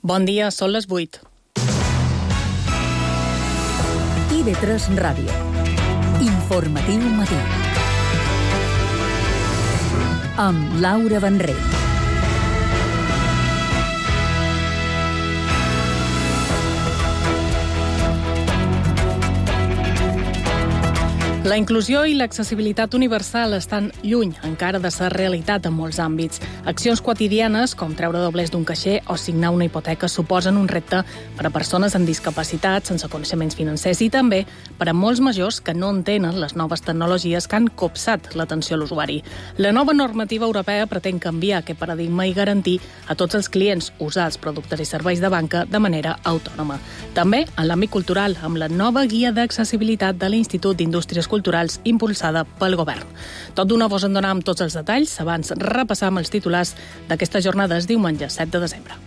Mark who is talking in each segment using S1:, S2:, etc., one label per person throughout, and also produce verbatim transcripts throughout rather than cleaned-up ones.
S1: Bon dia, són les vuit.
S2: I de tres Ràdio. Informatiu matí. Amb Laura Benrell.
S1: La inclusió i l'accessibilitat universal estan lluny encara de ser realitat en molts àmbits. Accions quotidianes, com treure doblers d'un caixer o signar una hipoteca, suposen un repte per a persones amb discapacitat, sense coneixements financers i també per a molts majors que no entenen les noves tecnologies que han copsat l'atenció a l'usuari. La nova normativa europea pretén canviar aquest paradigma i garantir a tots els clients usar els productes i serveis de banca de manera autònoma. També en l'àmbit cultural, amb la nova guia d'accessibilitat de l'Institut d'Indústries Culturals impulsada pel govern. Tot d'una vos en donàvem tots els detalls, abans repassam els titulars d'aquesta jornada, diumenge set de desembre.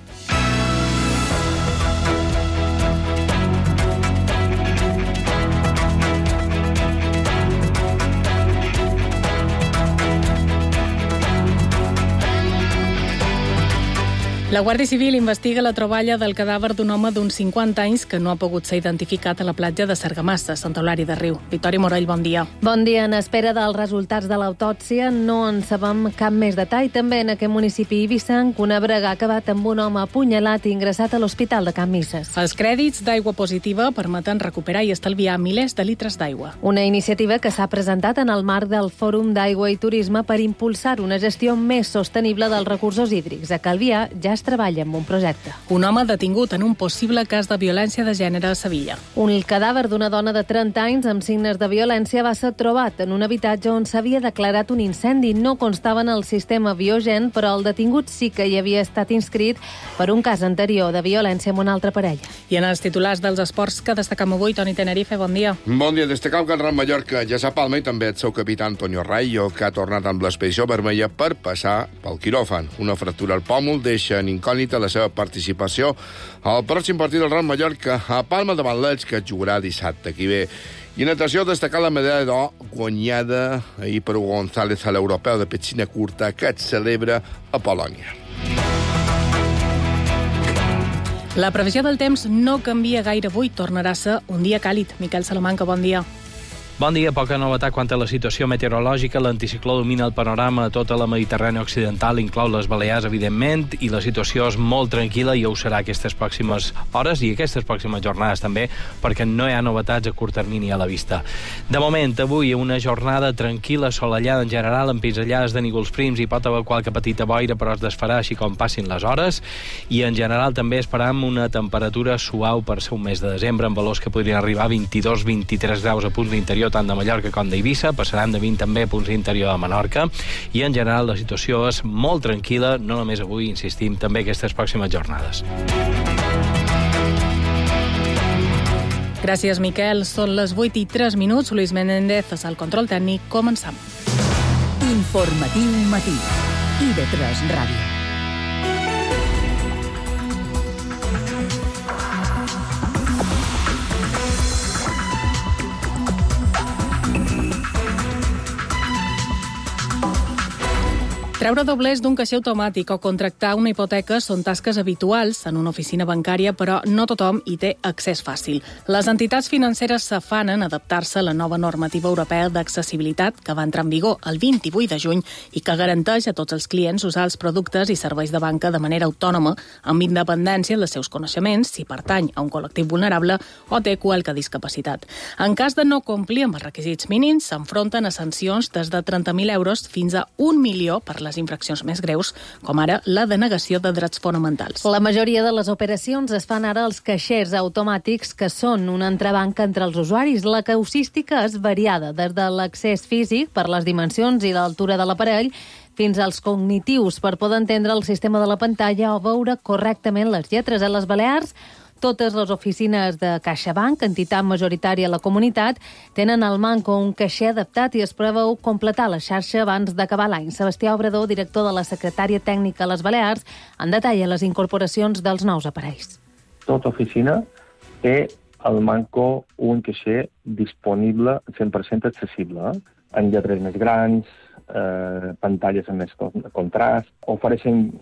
S1: La Guàrdia Civil investiga la troballa del cadàver d'un home d'uns cinquanta anys que no ha pogut ser identificat a la platja de Sargamassa, Sant Eulàri de Riu. Victòria Morell, bon dia.
S3: Bon dia. En espera dels resultats de l'autòpsia no en sabem cap més detall. També en aquest municipi eivissenc, una brega ha acabat amb un home apunyalat i ingressat a l'Hospital de Can Misses.
S1: Els crèdits d'aigua positiva permeten recuperar i estalviar milers de litres d'aigua.
S3: Una iniciativa que s'ha presentat en el marc del Fòrum d'Aigua i Turisme per impulsar una gestió més sostenible dels recursos hídrics. A Calvià ja treballa en un projecte.
S1: Un home detingut en un possible cas de violència de gènere a Sevilla.
S3: Un cadàver d'una dona de trenta anys amb signes de violència va ser trobat en un habitatge on s'havia declarat un incendi. No constava en el sistema Biogen, però el detingut sí que hi havia estat inscrit per un cas anterior de violència amb una altra parella.
S1: I en els titulars dels esports que destacam avui, Toni Tenerife, bon dia.
S4: Bon dia. Destacam que el Real Mallorca ja s'ha palma i també el seu capità Antonio Rayo, que ha tornat amb l'expedició vermella per passar pel quiròfan. Una fractura al pòmul deixa en incògnita la seva participació al pròxim partit del Real Mallorca a Palma davant l'Elx, que jugarà dissabte que ve. I en natació destacar la medalla d'or guanyada ahir per Hugo González a l'Europeu de Piscina Curta, que es celebra a Polònia.
S1: La previsió del temps no canvia gaire avui, tornarà a ser un dia càlid. Miquel Salamanca, bon dia.
S5: Bon dia, poca novetat quant a la situació meteorològica. L'anticicló domina el panorama a tota la Mediterrània occidental, inclou les Balears, evidentment, i la situació és molt tranquil·la i ho serà aquestes pròximes hores i aquestes pròximes jornades també, perquè no hi ha novetats a curt termini a la vista. De moment, avui, una jornada tranquil·la, assolellada en general, amb pinzellades de núvols prims i pot haver qualque petita boira, però es desfarà així com passin les hores, i en general també esperam una temperatura suau per ser un mes de desembre, amb valors que podrien arribar a vint-i-dos vint-i-tres graus a punts d'interior, tant de Mallorca com d'Eivissa, passaran de vint també a punts d'interior de Menorca, i en general la situació és molt tranquil·la, no només avui, insistim, també aquestes pròximes jornades.
S1: Gràcies, Miquel. Són les vuit i tres minuts. Luis Menéndez és al control tècnic. Començam.
S2: Informatiu matí. I de tres Ràdio.
S1: Treure doblers d'un caixer automàtic o contractar una hipoteca són tasques habituals en una oficina bancària, però no tothom hi té accés fàcil. Les entitats financeres s'afanen a adaptar-se a la nova normativa europea d'accessibilitat que va entrar en vigor el vint-i-vuit de juny i que garanteix a tots els clients usar els productes i serveis de banca de manera autònoma, amb independència dels seus coneixements, si pertany a un col·lectiu vulnerable o té qualque discapacitat. En cas de no complir amb els requisits mínims, s'enfronten a sancions des de trenta mil euros fins a un milió per les infraccions més greus, com ara la denegació de drets fonamentals.
S3: La majoria de les operacions es fan ara als caixers automàtics, que són un entrebanc entre els usuaris. La causística és variada, des de l'accés físic per les dimensions i l'altura de l'aparell fins als cognitius per poder entendre el sistema de la pantalla o veure correctament les lletres. A les Balears, totes les oficines de CaixaBank, entitat majoritària a la comunitat, tenen al manco un caixer adaptat i es preveu completar la xarxa abans d'acabar l'any. Sebastià Obrador, director de la secretària tècnica a les Balears, en detalla les incorporacions dels nous aparells.
S6: Tota oficina té al manco un caixer disponible cent per cent accessible, eh? En lletres més grans, eh, pantalles amb més contrast, ofereixen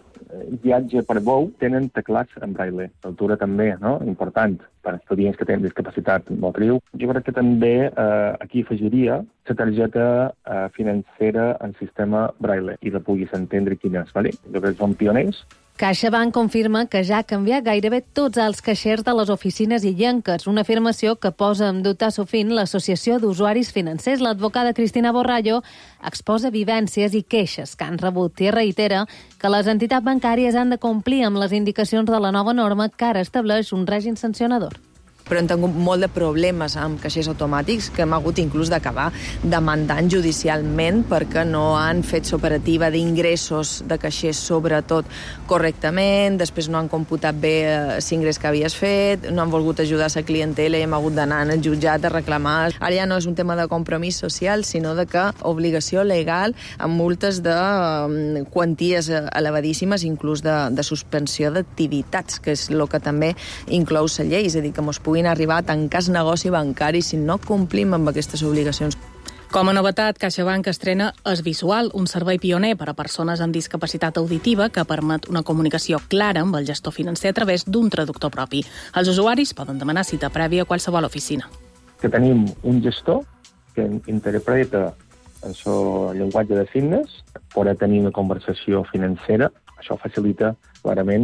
S6: viatge per bou tenen teclats en braille. L'altura també, no? Important per als estudiants que tenen discapacitat motriu. Jo crec que també eh, aquí afegiria la targeta eh, financera en sistema braille i la puguis entendre quina és, vale? Jo crec que són pioners.
S3: CaixaBank confirma que ja ha canviat gairebé tots els caixers de les oficines illenques, una afirmació que posa en dubte sovint l'Associació d'Usuaris Financers. L'advocada Cristina Borrallo exposa vivències i queixes que han rebut i reitera que les entitats bancàries han de complir amb les indicacions de la nova norma que ara estableix un règim sancionador.
S7: Però hem tingut molt de problemes amb caixers automàtics que hem hagut inclús d'acabar demandant judicialment perquè no han fet l'operativa d'ingressos de caixers, sobretot correctament, després no han computat bé l'ingrés que havies fet, no han volgut ajudar la clientela i hem hagut d'anar al jutjat a reclamar. Ara ja no és un tema de compromís social, sinó de que obligació legal amb multes de um, quanties elevadíssimes, inclús de, de suspensió d'activitats, que és el que també inclou la llei, és a dir, que mos puguin arribar a tancar el negoci bancari si no complim amb aquestes obligacions.
S1: Com a novetat, CaixaBank estrena Es Visual, un servei pioner per a persones amb discapacitat auditiva que permet una comunicació clara amb el gestor financer a través d'un traductor propi. Els usuaris poden demanar cita prèvia a qualsevol oficina.
S6: Que tenim un gestor que interpreta en el llenguatge de signes per a tenir una conversació financera. Això facilita clarament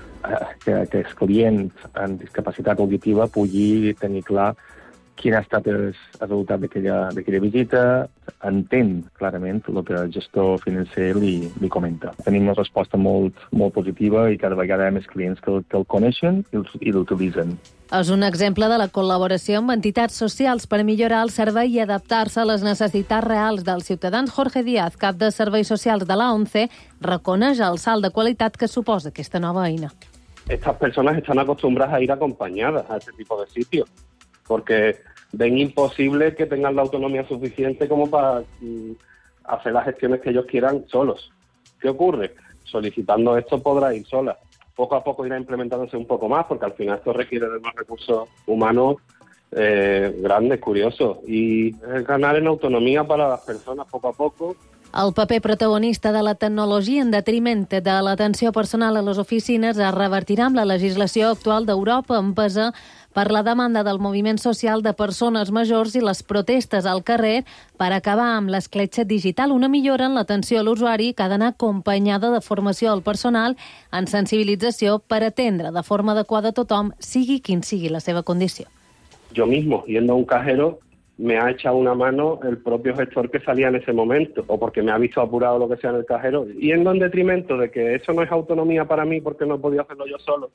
S6: que, que el client amb discapacitat auditiva pugui tenir clar quin ha estat el resultat d'aquella visita, entén clarament el que el gestor financer li, li comenta. Tenim una resposta molt, molt positiva i cada vegada hi ha més clients que, que el coneixen i l'utilitzen.
S3: És un exemple de la col·laboració amb entitats socials per millorar el servei i adaptar-se a les necessitats reals dels ciutadans. Jorge Díaz, cap de Serveis Socials de la ONCE, reconeix el salt de qualitat que suposa aquesta nova eina.
S8: Estas personas están acostumbradas a ir acompañadas a este tipo de sitios, porque ven imposible que tengan la autonomía suficiente como para mm, hacer las gestiones que ellos quieran solos. ¿Qué ocurre? Solicitando esto podrá ir sola. Poco a poco irá implementándose un poco más, porque al final esto requiere de más recursos humanos eh, grandes, curiosos, y es ganar en autonomía para las personas poco a poco.
S3: El paper protagonista de la tecnologia en detriment de l'atenció personal a les oficines es revertirà amb la legislació actual d'Europa, empesa per la demanda del moviment social de persones majors i les protestes al carrer per acabar amb l'escletxa digital. Una millora en l'atenció a l'usuari que ha d'anar acompanyada de formació al personal en sensibilització per atendre de forma adequada a tothom, sigui quin sigui la seva condició.
S8: Yo mismo, yendo a un cajero, me ha echado una mano el propio gestor que salía en ese momento, o porque me ha visto apurado o lo que sea en el cajero, yendo en detrimento de que eso no es autonomía para mí porque no he podido hacerlo yo solo.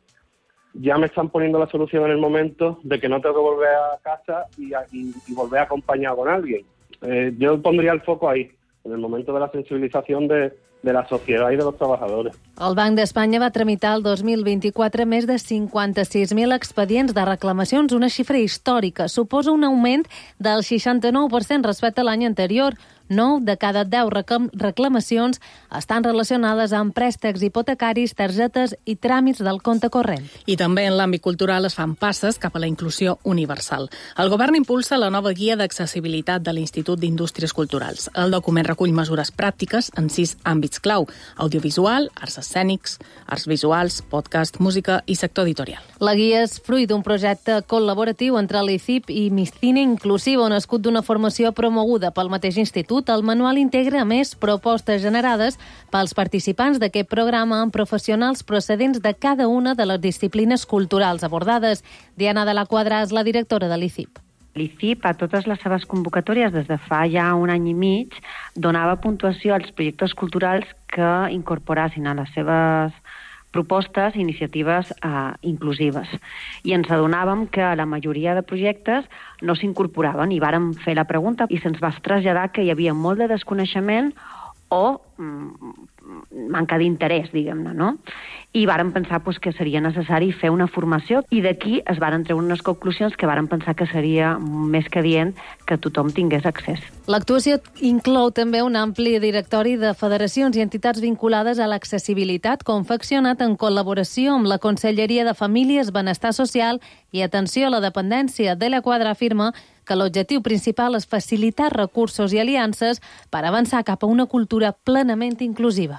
S8: Ya me están poniendo la solución en el momento de que no tengo que volver a casa y, y, y volver acompañado con alguien. Eh, yo pondría el foco ahí, en el momento de la sensibilización de, de la sociedad y de los trabajadores.
S3: El Banc d'Espanya va tramitar el dos mil vint-i-quatre més de cinquanta-sis mil expedients de reclamacions, una xifra històrica. Suposa un augment del seixanta-nou per cent respecte a l'any anterior. nou de cada deu reclamacions estan relacionades amb préstecs hipotecaris, targetes i tràmits del compte corrent.
S1: I també en l'àmbit cultural es fan passes cap a la inclusió universal. El govern impulsa la nova guia d'accessibilitat de l'Institut d'Indústries Culturals. El document recull mesures pràctiques en sis àmbits clau: audiovisual, arts escènics, arts visuals, podcast, música i sector editorial.
S3: La guia és fruit d'un projecte col·laboratiu entre l'I C I P i Miscine Inclusiva, nascut d'una formació promoguda pel mateix institut. El manual integra, a més, propostes generades pels participants d'aquest programa amb professionals procedents de cada una de les disciplines culturals abordades. Diana de la Quadra és la directora de l'I C I P.
S9: L'I C I P, a totes les seves convocatòries, des de fa ja un any i mig, donava puntuació als projectes culturals que incorporassin a les seves propostes, iniciatives eh, inclusives. I ens adonàvem que la majoria de projectes no s'incorporaven i vàrem fer la pregunta i se'ns va traslladar que hi havia molt de desconeixement o mm, manca d'interès, diguem-ne, no? I vàrem pensar pues, que seria necessari fer una formació i d'aquí es varen treure unes conclusions que vàrem pensar que seria més que adient que tothom tingués accés.
S3: L'actuació inclou també un ampli directori de federacions i entitats vinculades a l'accessibilitat, confeccionat en col·laboració amb la Conselleria de Famílies, Benestar Social i Atenció a la Dependència. De la Quadra afirma que l'objectiu principal és facilitar recursos i aliances per avançar cap a una cultura plenament inclusiva.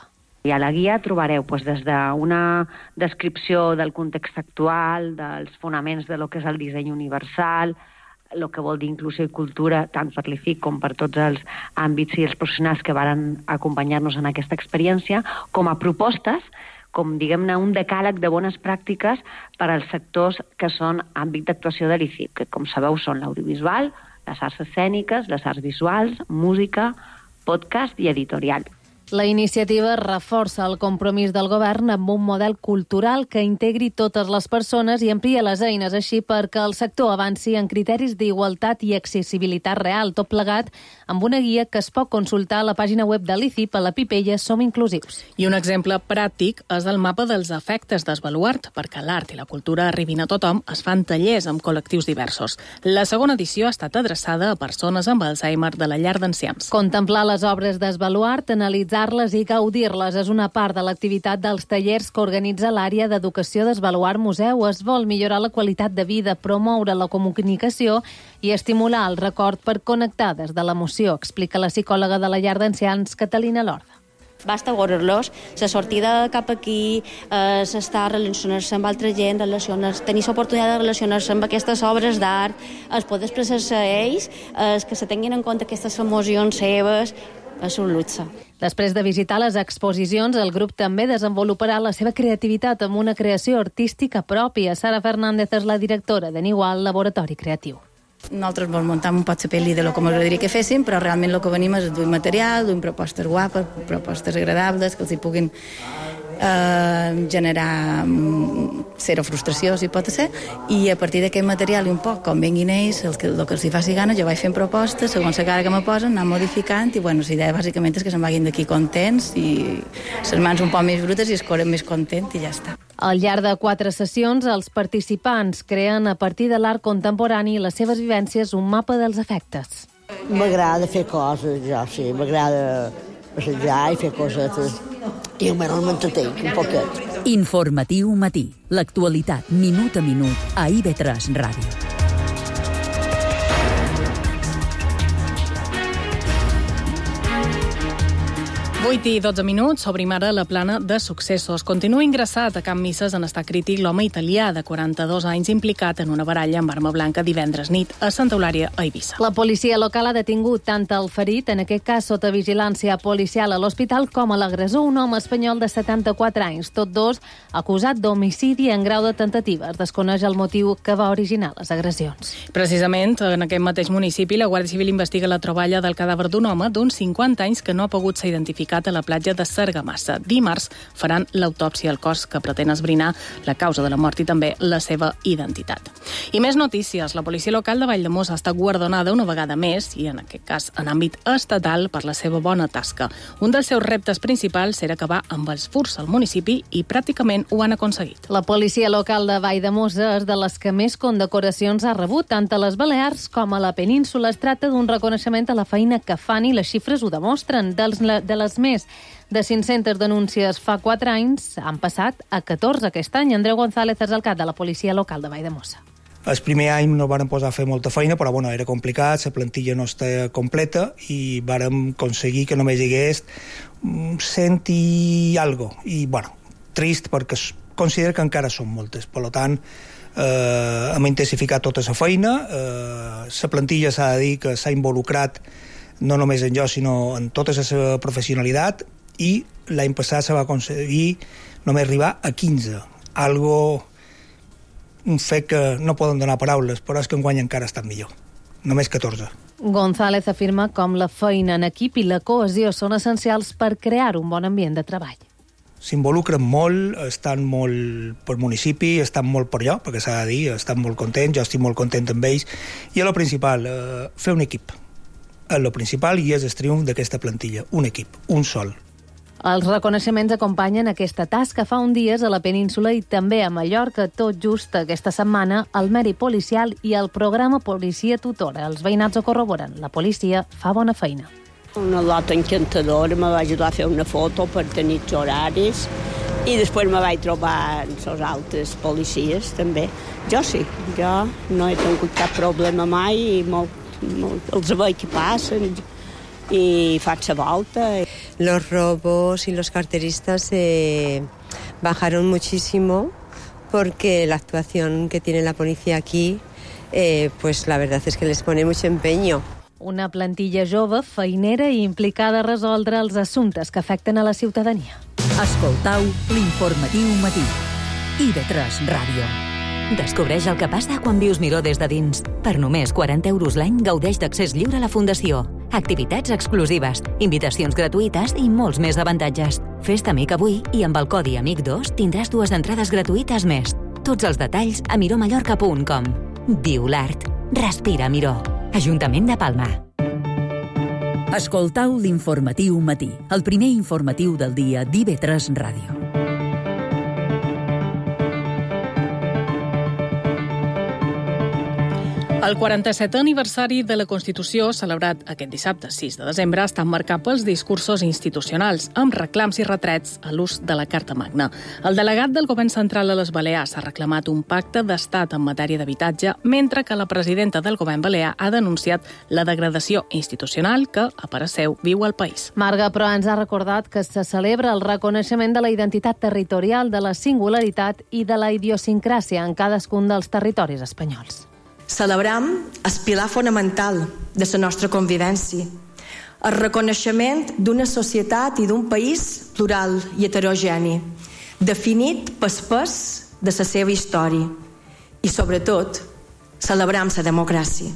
S9: I a la guia trobareu doncs, des d'una descripció del context actual, dels fonaments de lo que és el disseny universal, el que vol dir inclusió i cultura, tant per l'I C I C com per tots els àmbits i els professionals que varen acompanyar-nos en aquesta experiència, com a propostes, com, diguem-ne, un decàleg de bones pràctiques per als sectors que són àmbit d'actuació de l'I C I C, que, com sabeu, són l'audiovisual, les arts escèniques, les arts visuals, música, podcast i editorial.
S3: La iniciativa reforça el compromís del govern amb un model cultural que integri totes les persones i amplia les eines així perquè el sector avanci en criteris d'igualtat i accessibilitat real, tot plegat amb una guia que es pot consultar a la pàgina web de l'I C I P a la Pipella Som Inclusius.
S1: I un exemple pràctic és el mapa dels efectes d'Esbaluart. Perquè l'art i la cultura arribin a tothom, es fan tallers amb col·lectius diversos. La segona edició ha estat adreçada a persones amb Alzheimer de la llar d'ancians.
S3: Contemplar les obres d'Esbaluart, analitzar les i gaudir-les és una part de l'activitat dels tallers que organitza l'àrea d'educació d'Esbaluart Museu. Es vol millorar la qualitat de vida, promoure la comunicació i estimular el record per connectar des de l'emoció, explica la psicòloga de la llar d'ancians, Catalina Lorda.
S10: Basta veure-los, la sortida cap aquí, eh, estar relacionar-se amb altra gent, relacionar tenir l'oportunitat de relacionar-se amb aquestes obres d'art, es poder expressar-se a ells, eh, que se tinguin en compte aquestes emocions seves, és un luxe.
S3: Després de visitar les exposicions, el grup també desenvoluparà la seva creativitat amb una creació artística pròpia. Sara Fernández és la directora de Nigual Laboratori Creatiu.
S11: Nosaltres ens muntem un pot la pel·li de lo que m'agradaria que féssim, però realment el que venim és duim material, duim propostes guapes, propostes agradables, que els hi puguin eh, generar zero frustració, si pot ser, i a partir d'aquest material i un poc, com vinguin ells, el que, el que els hi faci gana, jo vaig fent propostes, segons la cara que me posen, anar modificant, i bueno, la idea bàsicament és que se'n vagin d'aquí contents i les mans un poc més brutes i es corren més content i ja està.
S3: Al llarg de quatre sessions, els participants creen a partir de l'art contemporani i les seves vivències un mapa dels efectes.
S12: M'agrada fer coses, jo sí, m'agrada passejar i fer cosetes. I almenys m'entretenc un poquet.
S2: Informatiu matí. L'actualitat minut a minut a I V tres Ràdio.
S1: vuit i dotze minuts, obrim ara la plana de successos. Continua ingressat a Can Misses en estat crític l'home italià de quaranta-dos anys implicat en una baralla amb arma blanca divendres nit a Santa Eulària, a Eivissa.
S3: La policia local ha detingut tant el ferit, en aquest cas sota vigilància policial a l'hospital, com a l'agressor, un home espanyol de setanta-quatre anys, tots dos acusat d'homicidi en grau de tentativa. Es desconeix el motiu que va originar les agressions.
S1: Precisament, en aquest mateix municipi, la Guàrdia Civil investiga la troballa del cadàver d'un home d'uns cinquanta anys que no ha pogut ser identificat a la platja de Sargamassa. Dimarts faran l'autòpsia al cos que pretén esbrinar la causa de la mort i també la seva identitat. I més notícies. La policia local de Valldemossa ha estat guardonada una vegada més, i en aquest cas en àmbit estatal, per la seva bona tasca. Un dels seus reptes principals era acabar amb els furts al municipi i pràcticament ho han aconseguit.
S3: La policia local de Valldemossa és de les que més condecoracions ha rebut, tant a les Balears com a la península. Es tracta d'un reconeixement a la feina que fan i les xifres ho demostren. Dels, de les més de cinc-centes denúncies fa quatre anys han passat a catorze aquest any. Andreu González és el cap de la policia local de Valldemossa.
S13: El primer any no vàrem posar a fer molta feina, però bueno, era complicat, la plantilla no està completa i vàrem aconseguir que només hi hagués cent i algo. I bueno, trist perquè considero que encara són moltes. Per tant, eh, hem intensificat tota la feina. Eh, la plantilla s'ha de dir que s'ha involucrat no només en jo, sinó en tota la seva professionalitat, i l'any passat se va aconseguir només arribar a quinze. Algo, un fet que no poden donar paraules, però és que enguany encara està millor. Només catorze.
S3: González afirma com la feina en equip i la cohesió són essencials per crear un bon ambient de treball.
S13: S'involucren molt, estan molt per municipi, estan molt per allò, perquè s'ha de dir, estan molt contents, jo estic molt content amb ells, i el principal, eh, fer un equip. És el principal i és el triomf d'aquesta plantilla. Un equip, un sol.
S3: Els reconeixements acompanyen aquesta tasca. Fa un dies a la península i també a Mallorca, tot just aquesta setmana, el mèrit policial i el programa Policia Tutora. Els veïnats ho corroboren. La policia fa bona feina.
S14: Una dota encantadora, me va ajudar a fer una foto per tenir els horaris i després me vaig trobar amb els altres policies també. Jo sí, jo no he tingut cap problema mai i molt, molt, els veig que passen i faig la volta.
S15: Los robos y los carteristas eh, bajaron muchísimo porque la actuación que tiene la policía aquí, eh, pues la verdad es que les pone mucho empeño.
S3: Una plantilla jove, feinera i implicada a resoldre els assumptes que afecten a la ciutadania.
S2: Escoltau l'informatiu matí. I ve tres Ràdio.
S16: Descobreix el que passa quan vius Miró des de dins. Per només quaranta euros l'any gaudeix d'accés lliure a la Fundació. Activitats exclusives, invitacions gratuïtes i molts més avantatges. Fes-te amic avui i amb el codi amic dos tindràs dues entrades gratuïtes més. Tots els detalls a miró mallorca punt com. Viu l'art. Respira Miró. Ajuntament de Palma.
S2: Escoltau l'informatiu matí, el primer informatiu del dia d'I V tres Ràdio.
S1: El quaranta-setè aniversari de la Constitució, celebrat aquest dissabte sis de desembre, està marcat pels discursos institucionals, amb reclams i retrets a l'ús de la Carta Magna. El delegat del Govern Central a les Balears ha reclamat un pacte d'estat en matèria d'habitatge, mentre que la presidenta del Govern balear ha denunciat la degradació institucional que, a parer seu, viu al país.
S3: Marga, però, ens ha recordat que se celebra el reconeixement de la identitat territorial, de la singularitat i de la idiosincràsia en cadascun dels territoris espanyols.
S17: Celebram el pilar fonamental de la nostra convivència, el reconeixement d'una societat i d'un país plural i heterogeni, definit pel pes de la seva història i, sobretot, celebram la democràcia.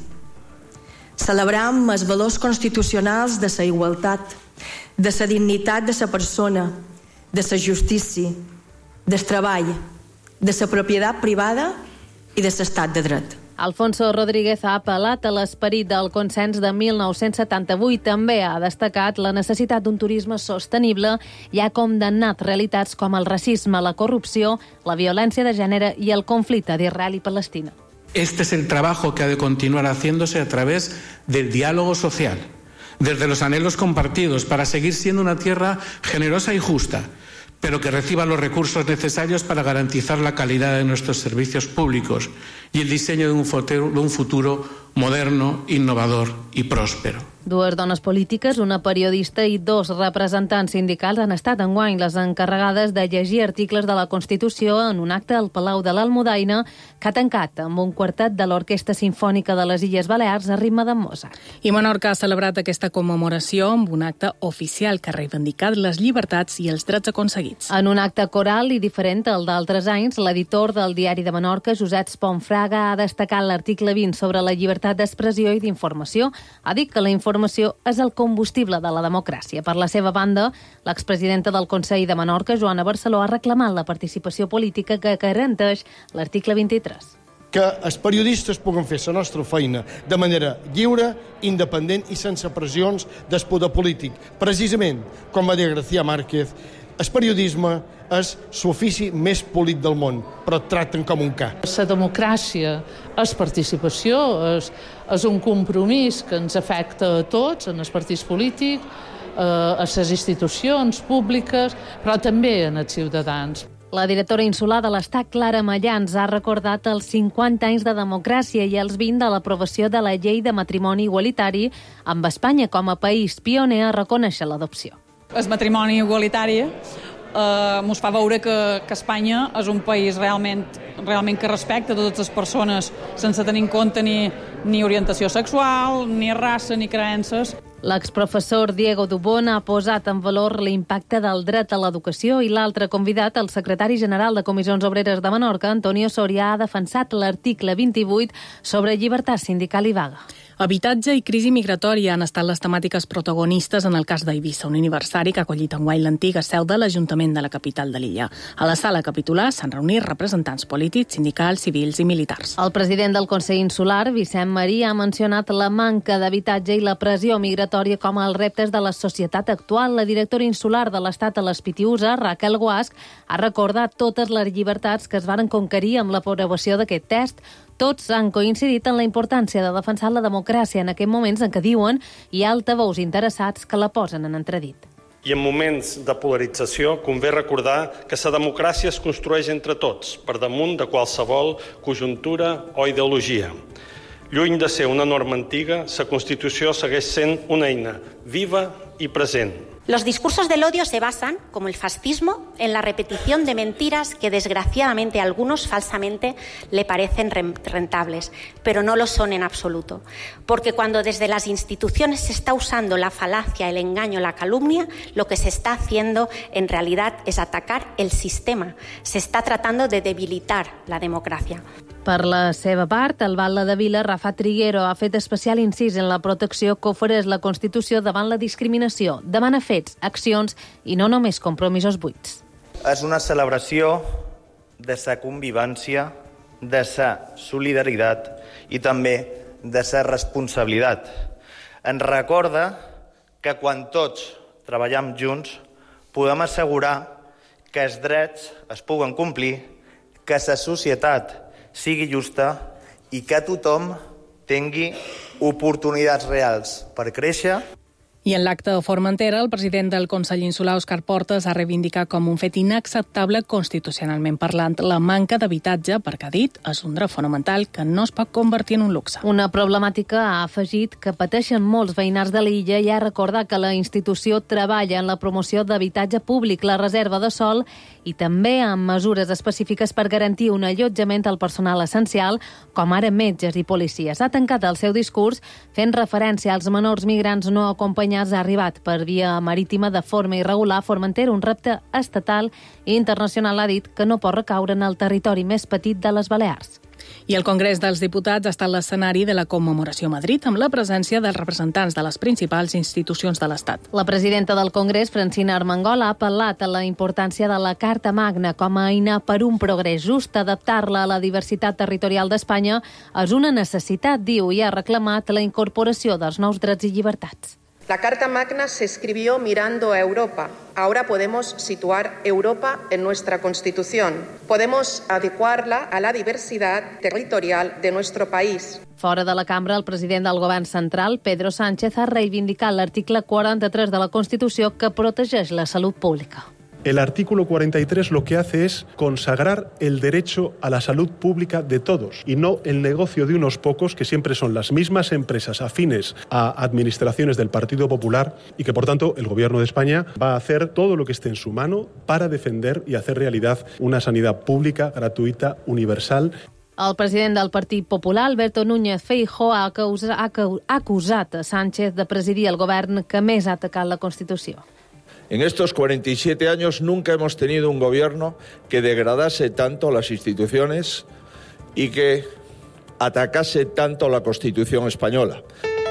S17: Celebram els valors constitucionals de la igualtat, de la dignitat de la persona, de la justícia, del treball, de la propietat privada i de l'estat de dret.
S3: Alfonso Rodríguez ha apel·lat a l'esperit del consens de mil nou-cents setanta-vuit. També ha destacat la necessitat d'un turisme sostenible i ha condemnat realitats com el racisme, la corrupció, la violència de gènere i el conflicte d'Israel i Palestina.
S18: Este es el trabajo que ha de continuar haciéndose a través del diálogo social, desde los anhelos compartidos para seguir siendo una tierra generosa y justa, pero que reciba los recursos necesarios para garantizar la calidad de nuestros servicios públicos y el diseño de un futuro, de un futuro moderno, innovador y próspero.
S3: Dues dones polítiques, una periodista i dos representants sindicals han estat enguany les encarregades de llegir articles de la Constitució en un acte al Palau de l'Almudaina que ha tancat amb un quartet de l'Orquestra Simfònica de les Illes Balears a ritme de Mozart.
S1: I Menorca ha celebrat aquesta commemoració amb un acte oficial que ha reivindicat les llibertats i els drets aconseguits.
S3: En un acte coral i diferent al d'altres anys, l'editor del Diari de Menorca, Josep Ponfraga, ha destacat l'article vint sobre la llibertat d'expressió i d'informació. Ha dit que la informació és el combustible de la democràcia. Per la seva banda, l'expresidenta del Consell de Menorca, Joana Barceló, ha reclamat la participació política que garanteix l'article vint-i-tres.
S19: Que els periodistes puguen fer la nostra feina de manera lliure, independent i sense pressions del poder polític. Precisament, com va dir García Márquez, el periodisme és l'ofici més polit del món, però et tracten com un ca.
S20: La democràcia és participació, és, és un compromís que ens afecta a tots, en els partits polítics, a les institucions públiques, però també en els ciutadans.
S3: La directora insular de l'Estat, Clara Mallans, ha recordat els cinquanta anys de democràcia i els vint de l'aprovació de la llei de matrimoni igualitari, amb Espanya com a país pioner a reconèixer l'adopció.
S21: El matrimoni igualitari eh, mos fa veure que, que Espanya és un país realment, realment que respecta totes les persones sense tenir en compte ni, ni orientació sexual, ni raça, ni creences.
S3: L'exprofessor Diego Dubón ha posat en valor l'impacte del dret a l'educació i l'altre convidat, el secretari general de Comissions Obreres de Menorca, Antonio Soria, ha defensat l'article vint-i-vuit sobre llibertat sindical i vaga.
S1: Habitatge i crisi migratòria han estat les temàtiques protagonistes en el cas d'Eivissa, un aniversari que ha acollit enguany l'antiga seu de l'Ajuntament de la capital de l'illa. A la sala capitular s'han reunit representants polítics, sindicals, civils i militars.
S3: El president del Consell Insular, Vicent Marí, ha mencionat la manca d'habitatge i la pressió migratòria com els reptes de la societat actual. La directora insular de l'Estat a les Pitiüses, Raquel Guasch, ha recordat totes les llibertats que es varen conquerir amb l'aprovació d'aquest text. Tots han coincidit en la importància de defensar la democràcia en aquests moments en què diuen hi ha altaveus interessats que la posen en entredit.
S22: I en moments de polarització convé recordar que la democràcia es construeix entre tots, per damunt de qualsevol conjuntura o ideologia. Lluny de ser una norma antiga, la Constitució segueix sent una eina viva i present.
S4: Los discursos del odio se basan, como el fascismo, en la repetición de mentiras que desgraciadamente a algunos falsamente le parecen rentables, pero no lo son en absoluto. Porque cuando desde las instituciones se está usando la falacia, el engaño, la calumnia, lo que se está haciendo en realidad es atacar el sistema. Se está tratando de debilitar la democracia.
S3: Per la seva part, el batlle de Vila, Rafa Triguero, ha fet especial incís en la protecció que ofereix la Constitució davant la discriminació. Demana fets, accions i no només compromisos buits.
S5: És una celebració de sa convivència, de sa solidaritat i també de sa responsabilitat. Ens recorda que quan tots treballem junts podem assegurar que els drets es puguen complir, que la societat sigui justa i que tothom tingui oportunitats reals per créixer.
S1: I en l'acte de Formentera, el president del Consell Insular, Òscar Portas, ha reivindicat com un fet inacceptable constitucionalment parlant la manca d'habitatge, perquè ha dit és un dret fonamental que no es pot convertir en un luxe.
S3: Una problemàtica, ha afegit, que pateixen molts veïnars de l'illa i ha recordat que la institució treballa en la promoció d'habitatge públic, la reserva de sòl i també amb mesures específiques per garantir un allotjament al personal essencial, com ara metges i policies. Ha tancat el seu discurs fent referència als menors migrants no acompanyats. Ha arribat per via marítima de forma irregular a Formentera, un repte estatal i internacional, ha dit, que no pot recaure en el territori més petit de les Balears.
S1: I el Congrés dels Diputats ha estat l'escenari de la commemoració a Madrid amb la presència dels representants de les principals institucions de l'Estat.
S3: La presidenta del Congrés, Francina Armengol, ha apel·lat a la importància de la Carta Magna com a eina per un progrés just. Adaptar-la a la diversitat territorial d'Espanya és una necessitat, diu, i ha reclamat la incorporació dels nous drets i llibertats.
S23: La Carta Magna se escribió mirando a Europa. Ahora podemos situar Europa en nuestra Constitución. Podemos adecuarla a la diversidad territorial de nuestro país.
S3: Fora de la cambra, el president del govern central, Pedro Sánchez, ha reivindicat l'article quaranta-tres de la Constitució que protegeix la salut pública.
S24: El artículo cuarenta y tres lo que hace es consagrar el derecho a la salud pública de todos y no el negocio de unos pocos, que siempre son las mismas empresas afines a administraciones del Partido Popular y que, por tanto, el Gobierno de España va a hacer todo lo que esté en su mano para defender y hacer realidad una sanidad pública, gratuïta, universal.
S3: El president del Partit Popular, Alberto Núñez Feijóo, ha acusat a Sánchez de presidir el govern que més ha atacat la Constitució.
S25: En estos cuarenta y siete años nunca hemos tenido un gobierno que degradase tanto las instituciones y que atacase tanto la Constitución española.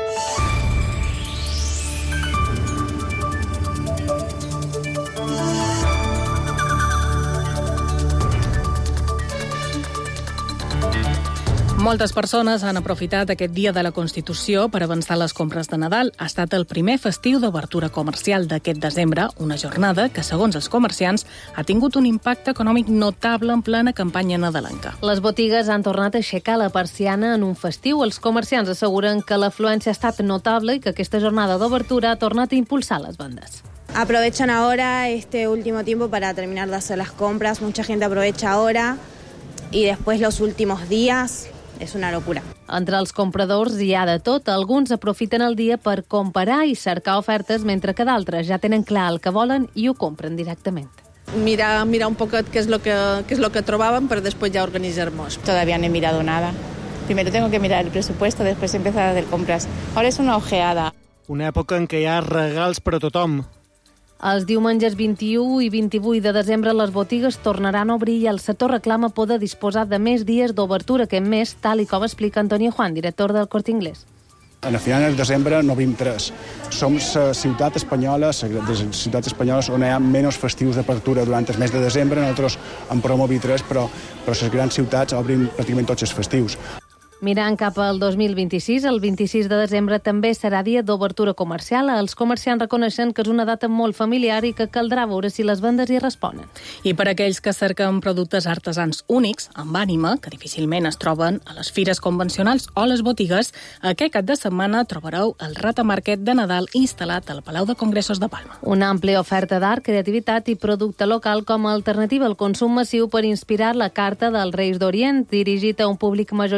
S1: Moltes persones han aprofitat aquest dia de la Constitució per avançar les compres de Nadal. Ha estat el primer festiu d'obertura comercial d'aquest desembre, una jornada que, segons els comerciants, ha tingut un impacte econòmic notable en plena campanya nadalenca.
S3: Les botigues han tornat a aixecar la persiana en un festiu. Els comerciants asseguren que l'afluència ha estat notable i que aquesta jornada d'obertura ha tornat a impulsar les vendes.
S26: Aprovechan ahora este último tiempo para terminar de hacer las compras. Mucha gente aprovecha ahora y después los últimos días. És una locura.
S3: Entre els compradors hi ha de tot. Alguns aprofiten el dia per comparar i cercar ofertes, mentre que d'altres ja tenen clar el que volen i ho compren directament.
S27: Mirar, mirar un poquet qué es lo que, qué es lo que trobaban para después ya organizarnos.
S28: Todavía no he mirado nada. Primero tengo que mirar el presupuesto, después empezar a hacer compras. Ahora es una ojeada.
S29: Una època en què hi ha regals per a tothom.
S3: Els diumenges vint-i-u i vint-i-vuit de desembre les botigues tornaran a obrir i el sector reclama poder disposar de més dies d'obertura que més, tal i com explica Antonio Juan, director del Corte Inglés.
S30: En el final de desembre no obrim tres. Som la ciutat espanyola, les ciutats espanyoles on hi ha menys festius d'apertura durant el mes de desembre. Nosaltres en podem obrir tres, però, però les grans ciutats obrim pràcticament tots els festius.
S3: Mirant cap al dos mil vint-i-sis, el vint-i-sis de desembre també serà dia d'obertura comercial. Els comerciants reconeixen que és una data molt familiar i que caldrà veure si les vendes hi responen.
S1: I per aquells que cerquen productes artesans únics, amb ànima, que difícilment es troben a les fires convencionals o a les botigues, aquest cap de setmana trobareu el Rata Market de Nadal instal·lat al Palau de Congressos de Palma.
S3: Una àmplia oferta d'art, creativitat i producte local com a alternativa al consum massiu per inspirar la Carta dels Reis d'Orient, dirigit a un públic majoritàriament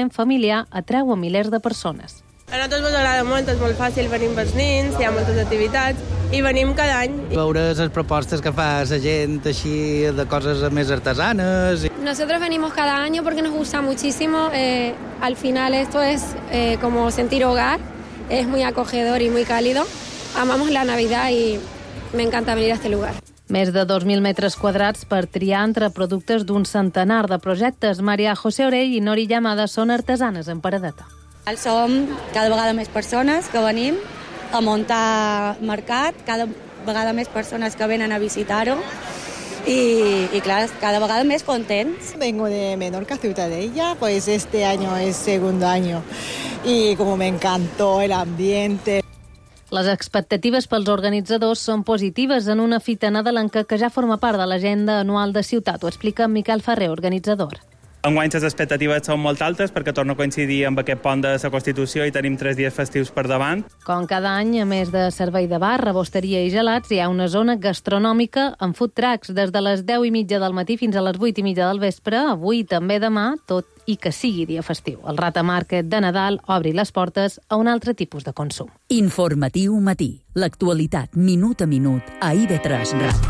S3: ambient familiar atreu a milers de persones.
S6: A nosaltres ens agrada molt, és molt fàcil, venim pels nins, hi ha moltes activitats i venim cada any.
S7: Veure les propostes que fa la gent així de coses més artesanes.
S8: Nosotros venimos cada año porque nos gusta muchísimo. Eh, al final esto es eh, como sentir hogar, es muy acogedor y muy cálido. Amamos la Navidad y me encanta venir a este lugar.
S3: Més de dos mil metres quadrats per triar entre productes d'un centenar de projectes. Maria José Orell i Nori Llamada són artesanes en paradeta.
S9: Som cada vegada més persones que venim a muntar mercat, cada vegada més persones que venen a visitar-ho y, y claro, cada vegada més contents.
S10: Vengo de Menorca, Ciutadella, pues este año es segundo año y como me encantó el ambiente.
S3: Les expectatives pels organitzadors són positives en una fita nadalenca que ja forma part de l'agenda anual de ciutat. Ho explica Miquel Ferrer, organitzador.
S11: Enguany les expectatives són molt altes perquè torna a coincidir amb aquest pont de la Constitució i tenim tres dies festius per davant.
S3: Com cada any, a més de servei de bar, rebosteria i gelats, hi ha una zona gastronòmica amb food trucks des de les deu i mitja del matí fins a les vuit i mitja del vespre, avui també demà, tot i que sigui dia festiu. El Rata Market de Nadal obri les portes a un altre tipus de consum.
S2: Informatiu matí. L'actualitat minut a minut a I V tres Ràdio.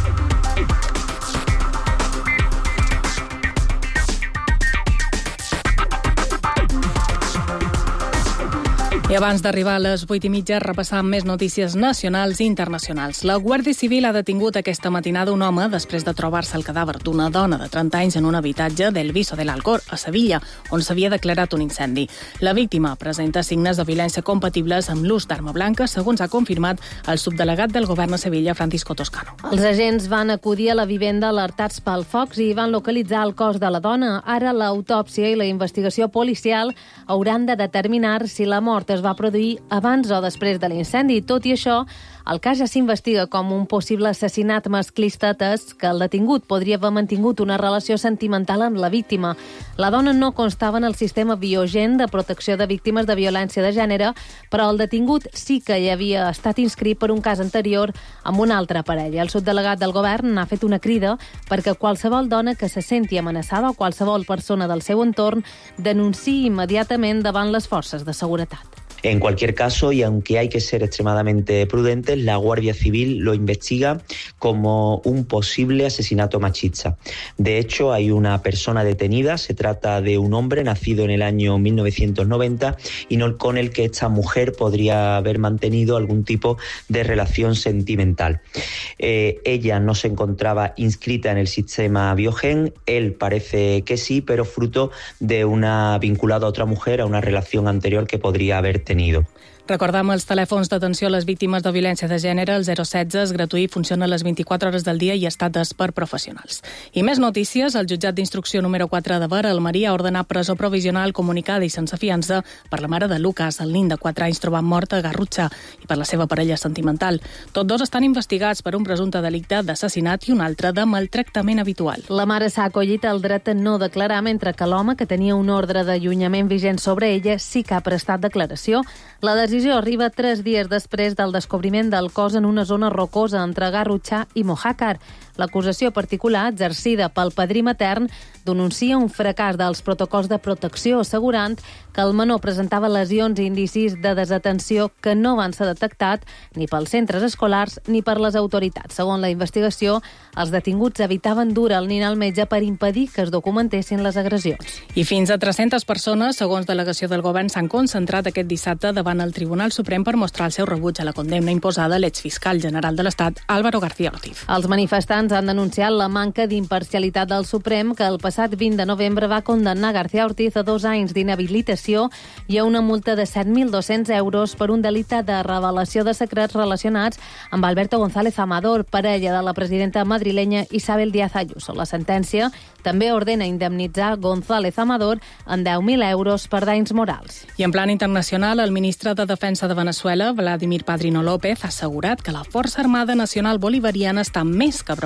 S1: I abans d'arribar a les vuit i mitja, repassam més notícies nacionals i internacionals. La Guàrdia Civil ha detingut aquesta matinada un home després de trobar-se el cadàver d'una dona de trenta anys en un habitatge del Viso del Alcor, a Sevilla, on s'havia declarat un incendi. La víctima presenta signes de violència compatibles amb l'ús d'arma blanca, segons ha confirmat el subdelegat del govern a Sevilla, Francisco Toscano.
S3: Els agents van acudir a la vivenda alertats pel focs i van localitzar el cos de la dona. Ara l'autòpsia i la investigació policial hauran de determinar si la mort es va produir abans o després de l'incendi. Tot i això, el cas ja s'investiga com un possible assassinat masclista, atès que el detingut podria haver mantingut una relació sentimental amb la víctima. La dona no constava en el sistema Biogen de protecció de víctimes de violència de gènere, però el detingut sí que hi havia estat inscrit per un cas anterior amb una altra parella. El subdelegat del govern ha fet una crida perquè qualsevol dona que se senti amenaçada o qualsevol persona del seu entorn denunciï immediatament davant les forces de seguretat.
S12: En cualquier caso, y aunque hay que ser extremadamente prudentes, la Guardia Civil lo investiga como un posible asesinato machista. De hecho, hay una persona detenida, se trata de un hombre nacido en el año mil novecientos noventa y no con el que esta mujer podría haber mantenido algún tipo de relación sentimental. Eh, ella no se encontraba inscrita en el sistema Biogen, él parece que sí, pero fruto de una vinculada a otra mujer, a una relación anterior que podría haber tenido.
S1: Recordam els telèfons d'atenció a les víctimes de violència de gènere. El zero setze és gratuït, funciona a les vint-i-quatre hores del dia i està atès per professionals. I més notícies. El jutjat d'instrucció número quatre de Vera, Almeria, ha ordenat presó provisional comunicada i sense fiança per la mare de Lucas, el nin de quatre anys trobat mort a Garrotxa, i per la seva parella sentimental. Tots dos estan investigats per un presumpte delicte d'assassinat i un altre de maltractament habitual.
S3: La mare s'ha acollit el dret a no declarar, mentre que l'home, que tenia un ordre d'allunyament vigent sobre ella, sí que ha prestat declaració. La decisió arriba tres dies després del descobriment del cos en una zona rocosa entre Garrotxa i Mojácar. L'acusació particular, exercida pel padrí matern, denuncia un fracàs dels protocols de protecció, assegurant que el menor presentava lesions i indicis de desatenció que no van ser detectats ni pels centres escolars ni per les autoritats. Segons la investigació, els detinguts evitaven dur el nin al metge per impedir que es documentessin les agressions.
S1: I fins a tres-centes persones, segons delegació del govern, s'han concentrat aquest dissabte davant el Tribunal Suprem per mostrar el seu rebuig a la condemna imposada a l'exfiscal general de l'Estat, Álvaro García Ortiz.
S3: Els manifestants han denunciat la manca d'imparcialitat del Suprem, que el passat vint de novembre va condemnar García Ortiz a dos anys d'inhabilitació i a una multa de set mil dos-cents euros per un delicte de revelació de secrets relacionats amb Alberto González Amador, parella de la presidenta madrilenya Isabel Díaz Ayuso. La sentència també ordena indemnitzar González Amador en deu mil euros per danys morals.
S1: I en plan internacional, el ministre de Defensa de Venezuela, Vladimir Padrino López, ha assegurat que la Força Armada Nacional Bolivariana està més que preparada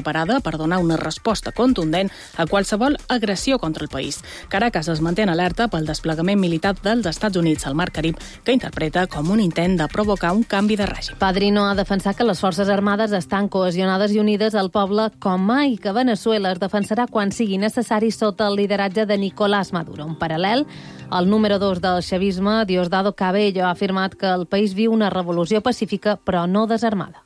S1: preparada per donar una resposta contundent a qualsevol agressió contra el país. Caracas es manté en alerta pel desplegament militar dels Estats Units al Mar Carib, que interpreta com un intent de provocar un canvi de règim.
S3: Padrino ha defensat que les Forces Armades estan cohesionades i unides al poble com mai, que Venezuela es defensarà quan sigui necessari sota el lideratge de Nicolás Maduro. En paral·lel, el número dos del chavisme, Diosdado Cabello, ha afirmat que el país viu una revolució pacífica, però no desarmada.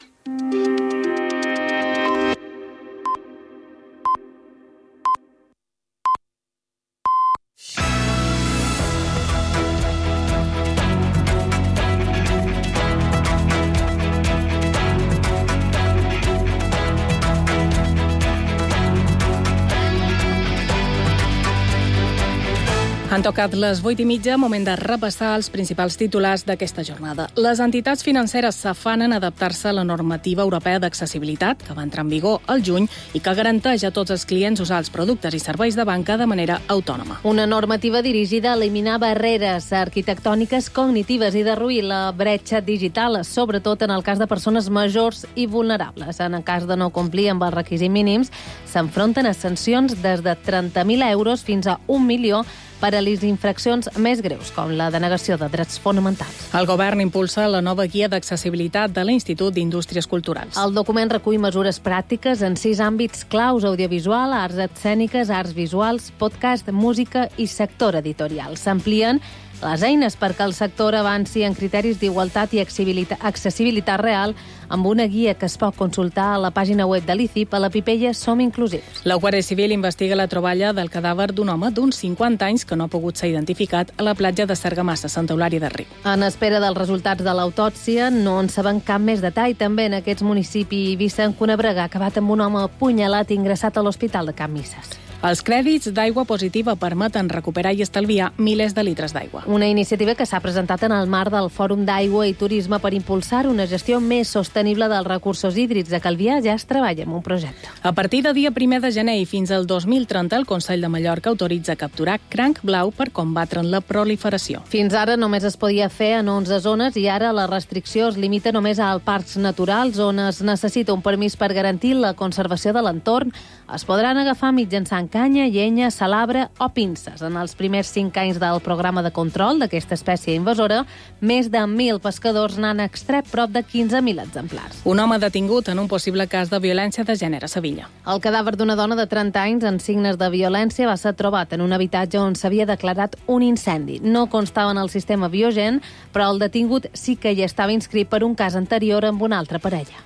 S1: Han tocat les vuit i mitja, moment de repassar els principals titulars d'aquesta jornada. Les entitats financeres s'afanen a adaptar-se a la normativa europea d'accessibilitat, que va entrar en vigor al juny i que garanteix a tots els clients usar els productes i serveis de banca de manera autònoma.
S3: Una normativa dirigida a eliminar barreres arquitectòniques cognitives i de reduir la bretxa digital, sobretot en el cas de persones majors i vulnerables. En el cas de no complir amb els requisits mínims, s'enfronten a sancions des de trenta mil euros fins a un milió per a les infraccions més greus, com la denegació de drets fonamentals.
S1: El govern impulsa la nova guia d'accessibilitat de l'Institut d'Indústries Culturals.
S3: El document recull mesures pràctiques en sis àmbits claus: audiovisual, arts escèniques, arts visuals, podcast, música i sector editorial. S'amplien les eines perquè el sector avanci en criteris d'igualtat i accessibilitat real amb una guia que es pot consultar a la pàgina web de l'I C I P a la Pipella Som Inclusius.
S1: La Guàrdia Civil investiga la troballa del cadàver d'un home d'uns cinquanta anys que no ha pogut ser identificat a la platja de Sargamassa, Santa Eulària de Riu.
S3: En espera dels resultats de l'autòpsia, no en sabem cap més detall. També en aquests municipis, Vicent Cunabregà ha acabat amb un home apunyalat i ingressat a l'Hospital de Can Misses.
S1: Els crèdits d'aigua positiva permeten recuperar i estalviar milers de litres d'aigua.
S3: Una iniciativa que s'ha presentat en el marc del Fòrum d'Aigua i Turisme per impulsar una gestió més sostenible dels recursos hídrics. A Calvià ja es treballa en un projecte.
S1: A partir de dia primer de gener i fins al dos mil trenta, el Consell de Mallorca autoritza capturar cranc blau per combatre'n la proliferació.
S3: Fins ara només es podia fer en onze zones i ara la restricció es limita només a parcs naturals on es necessita un permís per garantir la conservació de l'entorn. Es podran agafar mitjançant canya, llenya, salabre o pinces. En els primers cinc anys del programa de control d'aquesta espècie invasora, més de mil pescadors n'han extret prop de quinze mil exemplars.
S1: Un home detingut en un possible cas de violència de gènere a Sevilla.
S3: El cadàver d'una dona de trenta anys en signes de violència va ser trobat en un habitatge on s'havia declarat un incendi. No constava en el sistema Biogen, però el detingut sí que hi estava inscrit per un cas anterior amb una altra parella.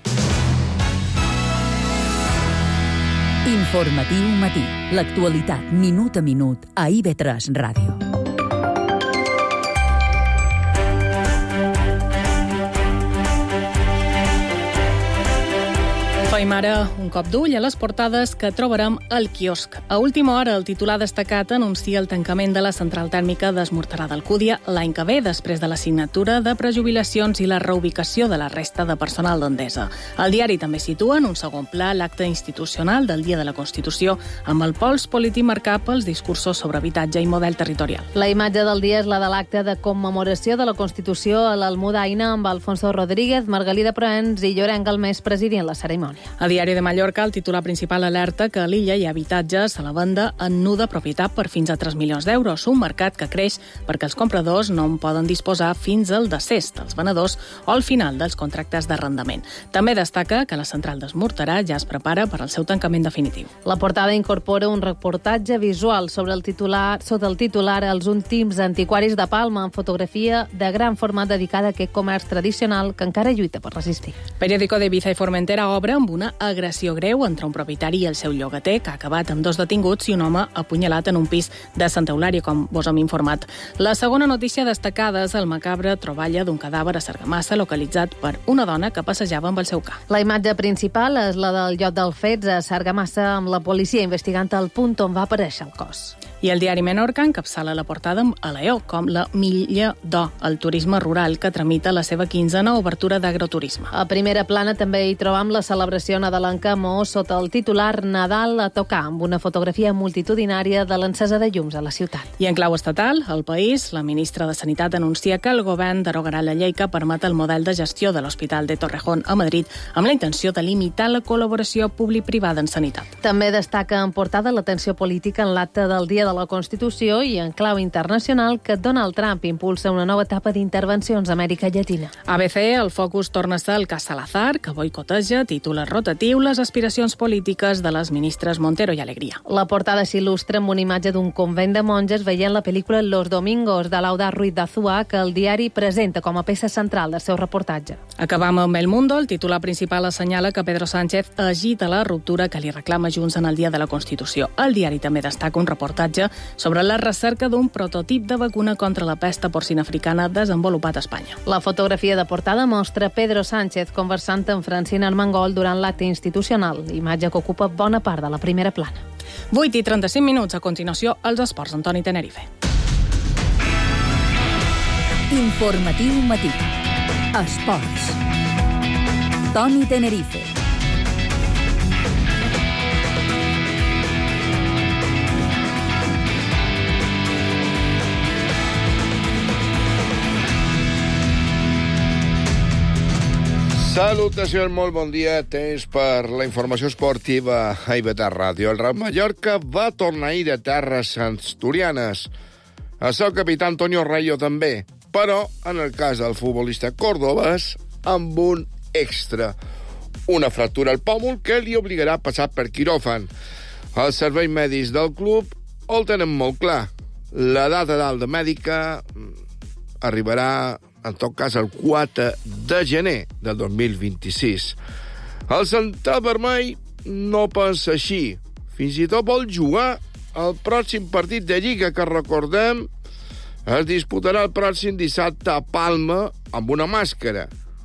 S2: Informatiu matí. L'actualitat minut a minut a I V tres Ràdio.
S1: Fem ara un cop d'ull a les portades que trobarem al quiosc. A última hora, el titular destacat anuncia el tancament de la central tèrmica d'Esmorterà d'Alcúdia l'any que ve, després de la signatura de prejubilacions i la reubicació de la resta de personal d'Endesa. El diari també situa en un segon pla l'acte institucional del Dia de la Constitució, amb el pols polític marcat pels discursos sobre habitatge i model territorial.
S3: La imatge del dia és la de l'acte de commemoració de la Constitució a l'Almudaina, amb Alfonso Rodríguez, Margalida Proens i Llorenç Galmés presidint la cerimònia.
S1: A Diari de Mallorca, el titular principal alerta que a l'illa hi ha habitatges a la venda en nu de propietat per fins a tres milions d'euros, un mercat que creix perquè els compradors no en poden disposar fins al decés dels venedors o al final dels contractes d'arrendament. També destaca que la central d'Esmorterà ja es prepara per al seu tancament definitiu.
S3: La portada incorpora un reportatge visual sobre el titular, sota el titular Els últims antiquaris de Palma, en fotografia de gran format dedicada a aquest comerç tradicional que encara lluita per resistir.
S1: Periódico de Ibiza i Formentera obre amb una agressió greu entre un propietari i el seu llogater, que ha acabat amb dos detinguts i un home apunyalat en un pis de Santa Eulària, com vos hem informat. La segona notícia destacada és el macabre troballa d'un cadàver a Sargamassa localitzat per una dona que passejava amb el seu ca.
S3: La imatge principal és la del lloc dels fets a Sargamassa, amb la policia investigant el punt on va aparèixer el cos.
S1: I el diari Menorca encapçala la portada amb Aleó, com la milla d'or, el turisme rural que tramita la seva quinzena obertura d'agroturisme.
S3: A primera plana també hi trobam la celebració nadalenca a Maó sota el titular Nadal a tocar, amb una fotografia multitudinària de l'encesa de llums a la ciutat.
S1: I en clau estatal, al País, la ministra de Sanitat anuncia que el govern derogarà la llei que permet el model de gestió de l'Hospital de Torrejón a Madrid amb la intenció de limitar la col·laboració públic-privada en sanitat.
S3: També destaca en portada l'atenció política en l'acte del Dia de la Constitució i en clau internacional que Donald Trump impulsa una nova etapa d'intervencions a Amèrica Llatina.
S1: A B C, el focus torna a ser el cas Salazar, que boicoteja, títol rotatiu, les aspiracions polítiques de les ministres Montero i Alegría.
S3: La portada s'il·lustra amb una imatge d'un convent de monges veient la pel·lícula Los Domingos de Lauda Ruiz de Azúa, que el diari presenta com a peça central del seu reportatge.
S1: Acabam amb El Mundo. El titular principal assenyala que Pedro Sánchez agita la ruptura que li reclama Junts en el Dia de la Constitució. El diari també destaca un reportatge sobre la recerca d'un prototip de vacuna contra la pesta porcina africana desenvolupat a Espanya.
S3: La fotografia de portada mostra Pedro Sánchez conversant amb Francina Armengol durant l'acte institucional, imatge que ocupa bona part de la primera plana.
S1: vuit i trenta-cinc minuts. A continuació, els esports. Antoni Tenerife.
S2: Informatiu matí. Esports. Toni Tenerife.
S13: Salutacions, molt bon dia. Temps per la informació esportiva a I V T Ràdio. El Real Mallorca va tornar ahir a terres asturianes. El seu capità Antonio Rayo també, però en el cas del futbolista cordobès amb un extra. Una fractura al pòmul que li obligarà a passar per quiròfan. Els serveis mèdics del club el tenen molt clar. La data d'alta mèdica arribarà en tot cas el quatre de gener del dos mil vint-i-sis. El central vermell no pensa així. Fins i tot vol jugar el pròxim partit de Lliga, que recordem es disputarà el pròxim dissabte a Palma amb una màscara.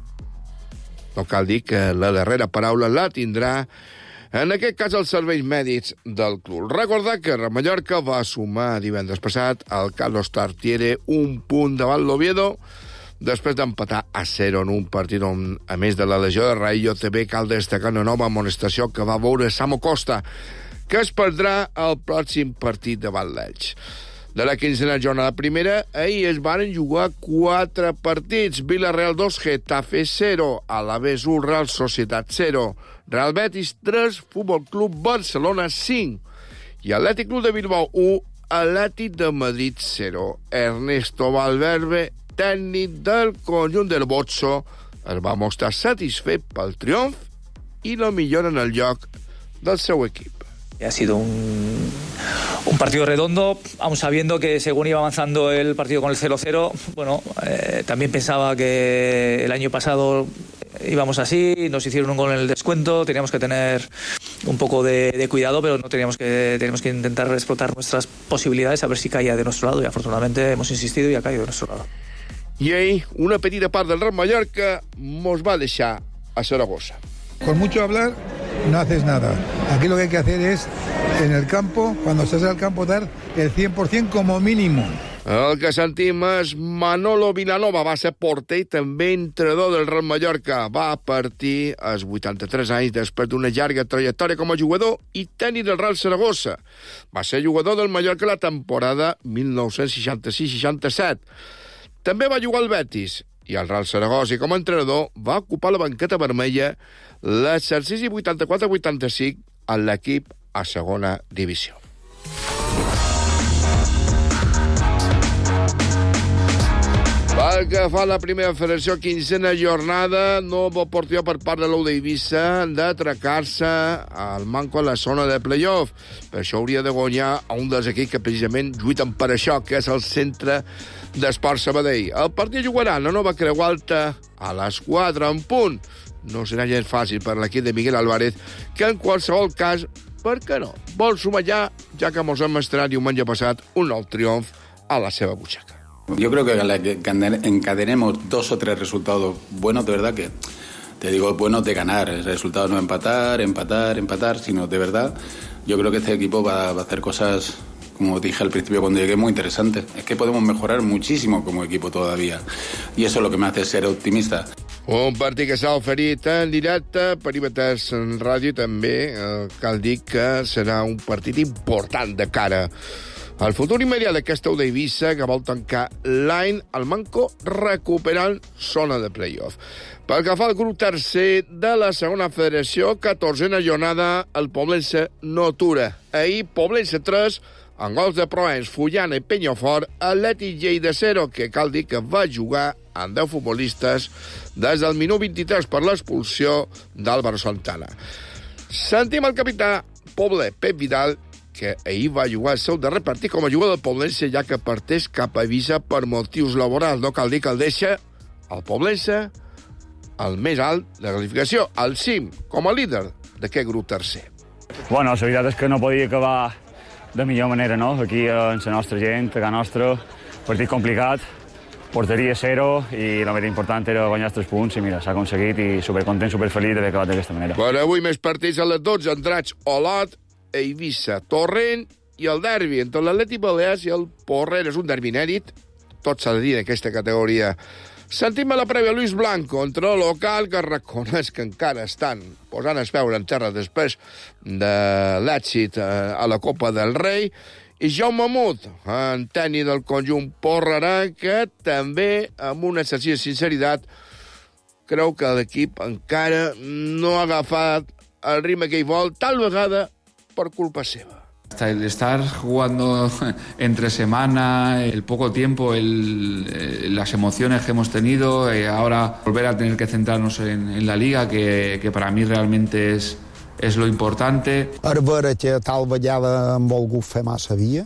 S13: No cal dir que la darrera paraula la tindrà, en aquest cas, els serveis mèdics del club. Recordar que el Mallorca va sumar divendres passat al Carlos Tartiere un punt davant l'Oviedo, després d'empatar a zero en un partit on, a més de la lesió de Rayo, també cal destacar una nova amonestació que va veure Samo Costa, que es perdrà el pròxim partit davant l'Elx. De la quinzena jornada primera, ahir es varen jugar quatre partits. Villarreal dos, Getafe zero, Alavés u, Real Societat zero, Real Betis tres, Futbol Club Barcelona cinc i Atlètic Club de Bilbao u, Atlètic de Madrid zero. Ernesto Valverde, tècnic del conjunt del Bozzo, es va mostrar satisfet pel triomf i la millora en el lloc del seu equip.
S14: Ha sido un, un partido redondo, aun sabiendo que según iba avanzando el partido con el cero cero, bueno, eh, también pensaba que el año pasado íbamos así, nos hicieron un gol en el descuento, teníamos que tener un poco de, de cuidado, pero no teníamos que, teníamos que intentar explotar nuestras posibilidades a ver si caía de nuestro lado, y afortunadamente hemos insistido y ha caído de nuestro lado.
S13: I ahir, una petita part del Real Mallorca mos va deixar a Zaragoza.
S15: Con mucho hablar no haces nada. Aquí lo que hay que hacer es, en el campo, cuando estás en el campo, dar el cien por ciento como mínimo.
S13: El que sentim és Manolo Vilanova, va ser porter i també entrenador del Real Mallorca. Va partir als vuitanta-tres anys després d'una llarga trajectòria com a jugador i tècnic del Real Zaragoza. Va ser jugador del Mallorca la temporada mil nou-cents seixanta-sis seixanta-set. També va jugar al Betis i al Real Zaragoza i com a entrenador va ocupar la banqueta vermella l'exercici vuitanta-quatre vuitanta-cinc en l'equip a segona divisió. Pel que fa a la primera federació, quinzena jornada, nova oportunitat per part de l'Ou d'Eivissa d'atracar-se al manco a la zona de play-off. Per això hauria de guanyar a un dels equips que precisament lluiten per això, que és el Centre d'Esport Sabadell. El partit jugarà en la nova Creu Alta a les quatre en punt. No serà gens fàcil per l'equip de Miguel Álvarez, que en qualsevol cas, per què no, vol sumar ja, ja que mos hem estrenat diumenge passat un nou triomf a la seva butxaca.
S16: Yo creo que la que encadenemos dos o tres resultados buenos, de verdad que, te digo, buenos de ganar. El resultado no empatar, empatar, empatar, sino de verdad, yo creo que este equipo va, va a hacer cosas como dije al principio cuando llegué, muy interesante. Es que podemos mejorar muchísimo como equipo todavía. Y eso es lo que me hace ser optimista.
S13: Un partit que s'ha oferit en directe, Perímetres en ràdio també. Eh, cal dir que serà un partit important de cara al futur immediat d'aquesta U d'Eivissa, que vol tancar l'any al manco recuperant zona de play-off. Pel que fa al grup tercer de la segona federació, catorzena jornada, el Poblense no atura. Ahir, Poblense tres, amb gols de Proens, Fullana i Penyafort, Atlètic Lleida zero, que cal dir que va jugar amb deu futbolistes des del minut vint-i-tres per l'expulsió d'Álvaro Santana. Sentim el capità Poble, Pep Vidal, que ahir va jugar el seu darrer partit com a jugador del Poblense, ja que parteix cap a Eivissa per motius laborals. No cal dir que el deixa el Poblense al més alt de la classificació, al cim, com a líder d'aquest grup tercer.
S4: Bueno, la veritat és que no podia acabar de millor manera, no? Aquí, amb la nostra gent, a casa nostra, partit complicat, porteria zero, i el més important era guanyar els tres punts, i mira, s'ha aconseguit, i supercontent, superfeliç d'haver acabat d'aquesta manera.
S13: Per avui més partits a les dotze, Andratx, Olot, Eivissa, Torrent, i el derbi entre l'Atlètic Balears i el Porreres, un derbi inèdit, tot s'ha de dir en aquesta categoria. Sentim a la prèvia Luis Blanco, entrenador local, que reconeix que encara estan posant els peus en terra després de l'èxit a la Copa del Rei, i Jaume Mut, en tècnic del conjunt porrerà, que també, amb un exercici de sinceritat, creu que l'equip encara no ha agafat el ritme que hi vol, tal vegada per culpa seva.
S5: El estar jugando entre semana, el poco tiempo, el, eh, las emociones que hemos tenido, eh, ahora volver a tener que centrarnos en, en la Liga, que, que para mí realmente es, es lo importante.
S17: Per veure que tal vegada hem volgut fer massa via.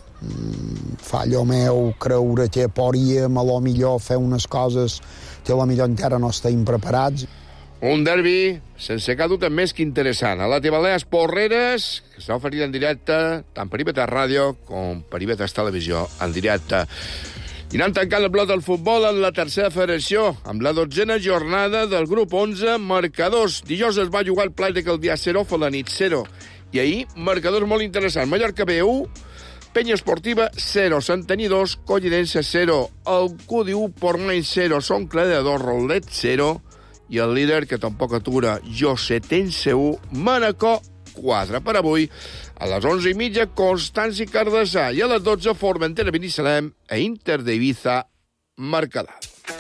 S17: Fa allò meu creure que podríem a lo millor fer unes coses que a lo millor encara no estem preparats.
S13: Un derbi sense cap dubte més que interessant. A la Balears Porreres, que s'ha oferit en directe, tant Perímetres Ràdio com Perímetres Televisió en directe. I anant tancant el bloc del futbol en la tercera federació, amb la dotzena jornada del grup onze, marcadors. Dijous es va jugar el Pla de Calvià zero, Felanit zero. I ahir, marcadors molt interessants. Mallorca B u, Penya Esportiva zero, Santanyí dos, Collidense zero, el Cudi u, Portmany zero, Son Cladedor, Rolet zero, i el líder, que tampoc atura, Josetense u, Manacor quatre. Per avui, a les onze i mitja, Constanci Cardasà, i a les dotze, Formentera Binissalem a Inter d'Eivissa, Mercadal.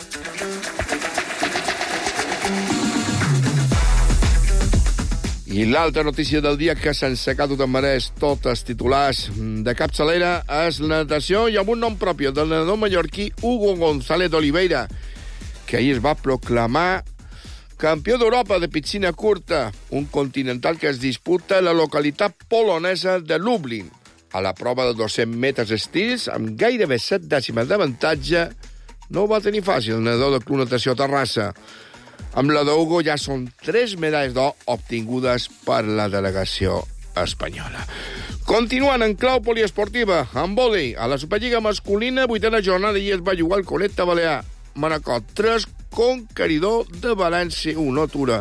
S13: I l'altra notícia del dia, que sense cap dubte mereix tots els titulars de capçalera, és la natació, i amb un nom propi del nedador mallorquí Hugo González d'Oliveira, que ahir es va proclamar campió d'Europa de piscina curta, un continental que es disputa a la localitat polonesa de Lublin. A la prova de dos-cents metres estils, amb gairebé set dècimes d'avantatge, no ho va tenir fàcil el nedador del Club Natació Terrassa. Amb la d'Hugo ja són tres medalles d'or obtingudes per la delegació espanyola. Continuant en clau poliesportiva, amb vòlei, a la Superliga masculina, vuitena jornada, i es va jugar el Coleta Balear. Manacor tres, Conqueridor de València un, no atura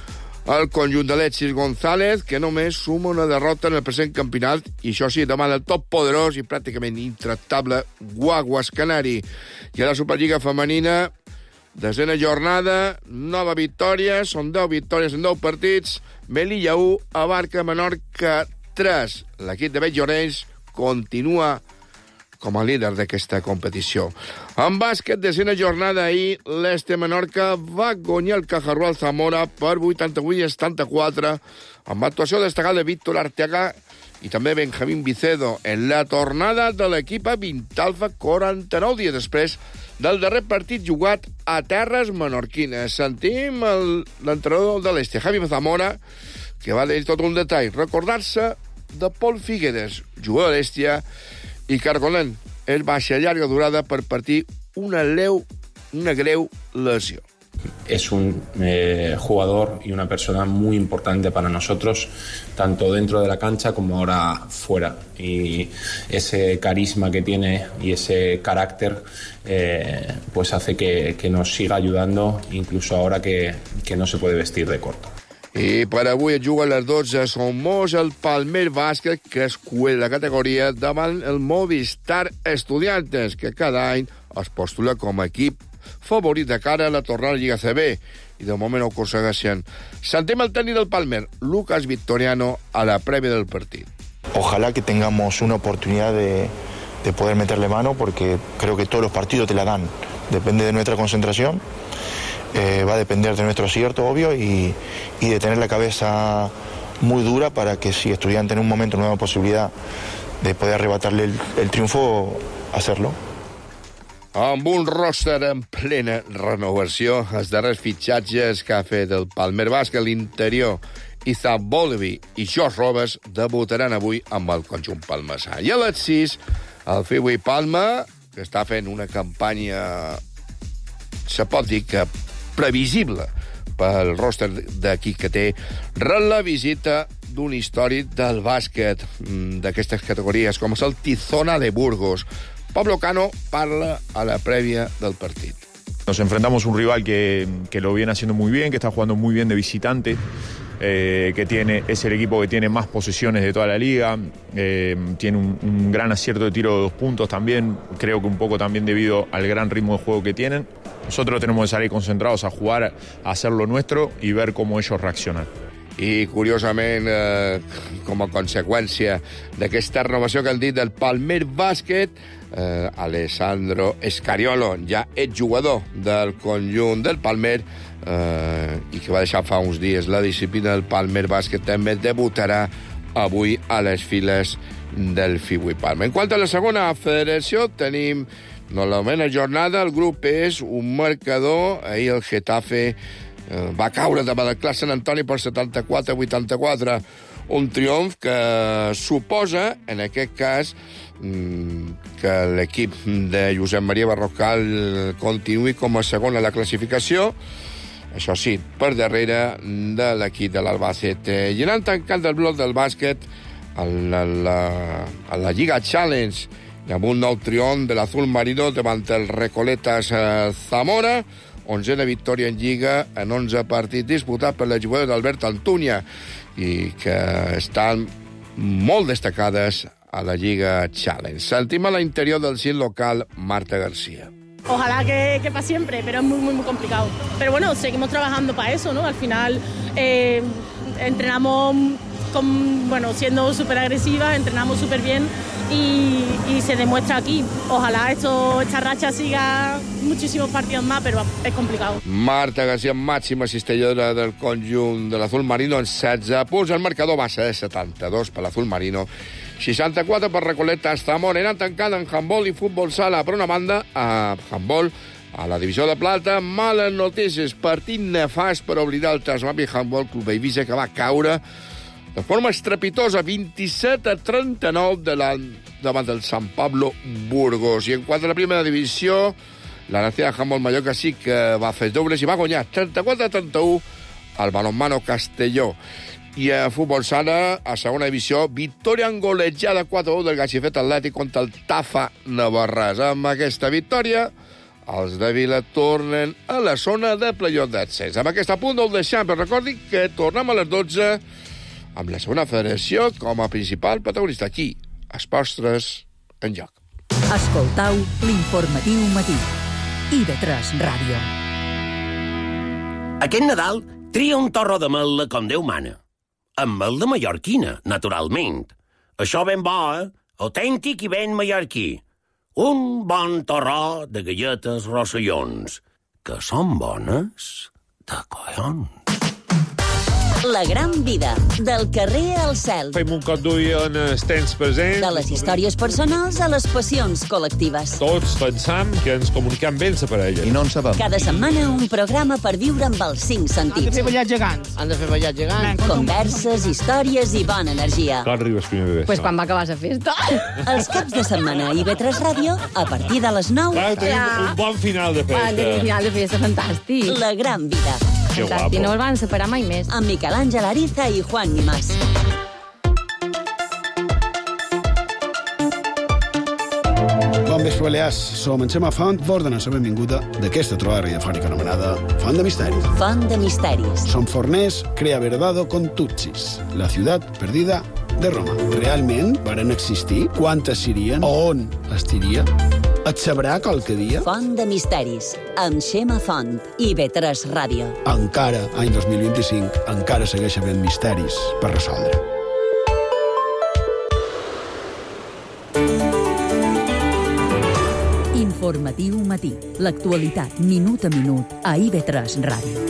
S13: el conjunt d'Alexis González, que només suma una derrota en el present campionat, i això sí, davant el top poderós i pràcticament intractable Guaguas Canari. I a la Superliga femenina, desena jornada, nova victòria, són deu victòries en deu partits, Melilla u, Abarca Menorca tres. L'equip de Beig Llorenç continua com a líder d'aquesta competició. En bàsquet, desena jornada ahir, l'Este Menorca va guanyar el Cajarrual Zamora per vuitanta-vuit a setanta-quatre, amb actuació destacada de Víctor Arteaga i també Benjamín Vicedo en la tornada de l'equip a Vintalfa quaranta-nou dies després del darrer partit jugat a terres menorquines. Sentim l'entrenador de l'Este, Javi Zamora, que va dir tot un detall, recordar-se de Pol Figueres, jugador de l'Estia, i Cargolén, és baixa llarga durada per partir una, leu, una greu lesión.
S18: Es un eh, jugador y una persona muy importante para nosotros, tanto dentro de la cancha como ahora fuera. Y ese carisma que tiene y ese carácter eh, pues hace que, que nos siga ayudando, incluso ahora que, que no se puede vestir de corto.
S13: I per avui es juga a les dotze a Somos el Palmer Bàsquet, que es cuela la categoria davant el Movistar Estudiantes, que cada any es postula com a equip favorit de cara a la tornada a la Lliga C B, i de moment ho aconsegueixen. Sentim el tècnic del Palmer, Lucas Victoriano, a la prèvia del partit.
S19: Ojalá que tengamos una oportunidad de, de poder meterle mano, porque creo que todos los partidos te la dan. Depende de nuestra concentración, eh, va a depender de nuestro acierto, obvio, y, y de tener la cabeza muy dura para que si Estudiante en un momento no da posibilidad de poder arrebatarle el, el triunfo, hacerlo.
S13: Amb un roster en plena renovació, els darrers fitxatges que ha fet el Palmer Bàsquet, l'interior, Izab Bolivi i Josh Robes debutaran avui amb el conjunt palmesà. I a les sis, el Fiwi Palma, que està fent una campanya, se pot dir que previsible pel roster d'aquí que té, rep la visita d'un històric del bàsquet d'aquestes categories, com és el Tizona de Burgos. Pablo Cano parla a la prèvia del partit.
S20: Nos enfrentamos a un rival que, que lo viene haciendo muy bien, que está jugando muy bien de visitante, eh, que tiene, es el equipo que tiene más posesiones de toda la liga, eh, tiene un, un gran acierto de tiro de dos puntos también, creo que un poco también debido al gran ritmo de juego que tienen. Nosotros tenemos que salir concentrados a jugar, a hacer lo nuestro y ver cómo ellos reaccionan.
S13: I, curiosament, eh, com a conseqüència d'aquesta renovació que han dit del Palmer Bàsquet, eh, Alessandro Escariolo, ja exjugador del conjunt del Palmer, eh, i que va deixar fa uns dies la disciplina del Palmer Bàsquet, també debutarà avui a les files del Fiwi Palma. En quant a la segona federació, tenim no la novena jornada, el grup és un marcador, ahir el Getafe va caure davant del Clas Sant Antoni per setanta-quatre a vuitanta-quatre. Un triomf que suposa, en aquest cas, que l'equip de Josep Maria Barrocal continuï com a segon a la classificació, això sí, per darrere de l'equip de l'Albacete. I anant tancant del bloc del bàsquet a la, la, a la Lliga Challenge, i amb un nou triomf de l'Azul Marino davant el Recoletas Zamora, onzena victòria en Lliga en onze partits disputats per la jugadora d'Albert Antúnia i que estan molt destacades a la Lliga Challenge. Sentim a l'interior del C I L local Marta García.
S21: Ojalá que, que para siempre, pero es muy, muy, muy complicado. Pero bueno, seguimos trabajando para eso, ¿no? Al final eh, entrenamos con, bueno, siendo súper agresivas, entrenamos súper bien y, y se demuestra aquí. Ojalá esto, esta racha siga muchísimos partidos más, pero es complicado. Marta
S13: García, màxima cistelladora del conjunt de l'Azul Marino, en setze punts. El marcador va ser de setanta-dos per l'Azul Marino, seixanta-quatre per Recoletas Zamora. Eren tancada en handbol i futbol sala. Per una banda, a handbol, a la divisió de plata, males notícies. Partit nefast per oblidar el Trasmapi Handbol Club Eivissa, que va caure de forma estrepitosa, vint-i-set a trenta-nou de davant del Sant Pablo Burgos. I en quant a la primera divisió, la Nacional Handbol Mallorca sí que va fer dobles i va guanyar trenta-quatre a trenta-u al Balonmano Castelló. I a futbol sala, a segona divisió, victòria engolejada quatre a u del Gaixifet Atlètic contra el Tafa Navarrès. Amb aquesta victòria, els de Vila tornen a la zona de playoff d'accés. Amb aquest punt el deixem, però recordi que tornem a les dotze amb la segona federació com a principal protagonista aquí, Esports tres en joc.
S2: Escoltau l'informatiu matí. I ve tres Ràdio.
S22: Aquest Nadal tria un torró de mel com Déu mana. Amb mel de mallorquina, naturalment. Això ben bo, eh? Autèntic i ben mallorquí. Un bon torró de galletes rossellons, que són bones de collons.
S23: La gran vida, del carrer al cel.
S24: Fem un cop d'ull en els temps presents.
S23: De les històries personals a les passions col·lectives.
S24: Tots pensam que ens comuniquem bé amb la parella. I no en sabem.
S23: Cada setmana un programa per viure amb els cinc sentits.
S25: Han de fer ballar gegants. Han de fer ballar gegants.
S23: Converses, històries i bona energia.
S24: Quan arribes primer de
S23: Pues quan va acabar la festa. Els caps de setmana a I ve tres Ràdio, a partir de les nou.
S24: Clar, tenim ja. un bon final de festa.
S23: Tenim un final de festa fantàstic. La gran vida.
S24: Que guapo.
S23: No el van separar mai més. Amb Miquel Àngel Ariza i Juan Nimás.
S26: Bon
S6: vespre, Balears. Som en Xema Font, vos donem la benvinguda d'aquesta trobada radiofònica anomenada Font de Misteris.
S23: Font de Misteris.
S6: Som forners, crea verdado con tutsis, la ciutat perdida de Roma. Realment varen existir? Quantes serien? On estiria? Et sabrà qualque dia?
S23: Font de Misteris, amb Xema Font i I V tres Ràdio.
S6: Encara, any dos mil vint-i-cinc, encara segueix havent misteris per resoldre.
S2: Informatiu matí. L'actualitat minut a minut a I V tres Ràdio.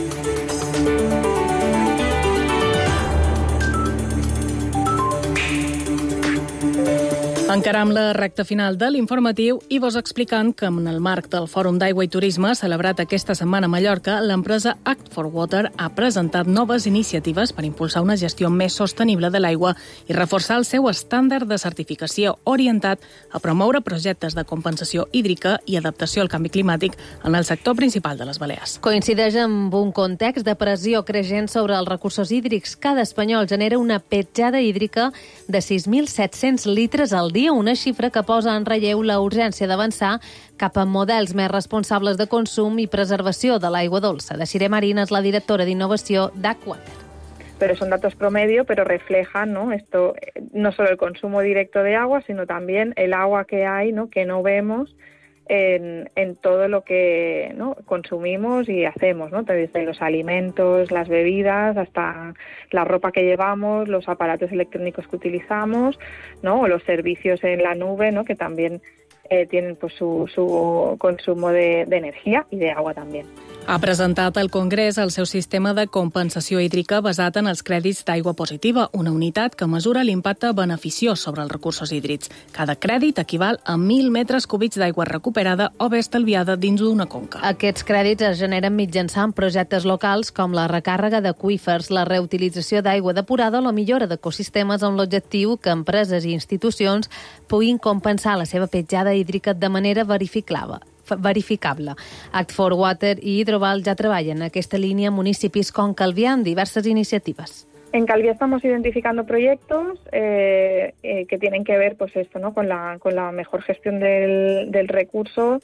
S1: Encaram la recta final de l'informatiu i vos explicant que en el marc del Fòrum d'Aigua i Turisme celebrat aquesta setmana a Mallorca, l'empresa Act for Water ha presentat noves iniciatives per impulsar una gestió més sostenible de l'aigua i reforçar el seu estàndard de certificació orientat a promoure projectes de compensació hídrica i adaptació al canvi climàtic en el sector principal de les Balears.
S3: Coincideix amb un context de pressió creixent sobre els recursos hídrics. Cada espanyol genera una petjada hídrica de sis mil set-cents litres al dia, una xifra que posa en relleu la urgència d'avançar cap a models més responsables de consum i preservació de l'aigua dolça. Desiree Marín és la directora d'innovació d'Aquater.
S7: Pero son datos promedio, pero reflejan, ¿no?, esto, no solo el consumo directo de agua, sino también el agua que hay, ¿no?, que no vemos en, en todo lo que, ¿no?, consumimos y hacemos, ¿no?, desde los alimentos, las bebidas, hasta la ropa que llevamos, los aparatos electrónicos que utilizamos, ¿no?, o los servicios en la nube, ¿no?, que también eh, tienen pues su, su consumo de, de energía y de agua también.
S1: Ha presentat al Congrés el seu sistema de compensació hídrica basat en els crèdits d'aigua positiva, una unitat que mesura l'impacte beneficiós sobre els recursos hídrics. Cada crèdit equival a mil metres cúbics d'aigua recuperada o bé estalviada dins d'una conca.
S3: Aquests crèdits es generen mitjançant projectes locals com la recàrrega d'aqüífers, la reutilització d'aigua depurada o la millora d'ecosistemes amb l'objectiu que empreses i institucions puguin compensar la seva petjada hídrica de manera verificable. verificable. Act for Water i Hidroval ja treballen en aquesta línia a municipis com Calvià amb diverses iniciatives.
S7: En Calvià estamos identificando proyectos eh, eh, que tienen que ver, pues esto, ¿no?, con la, con la mejor gestión del, del recurso,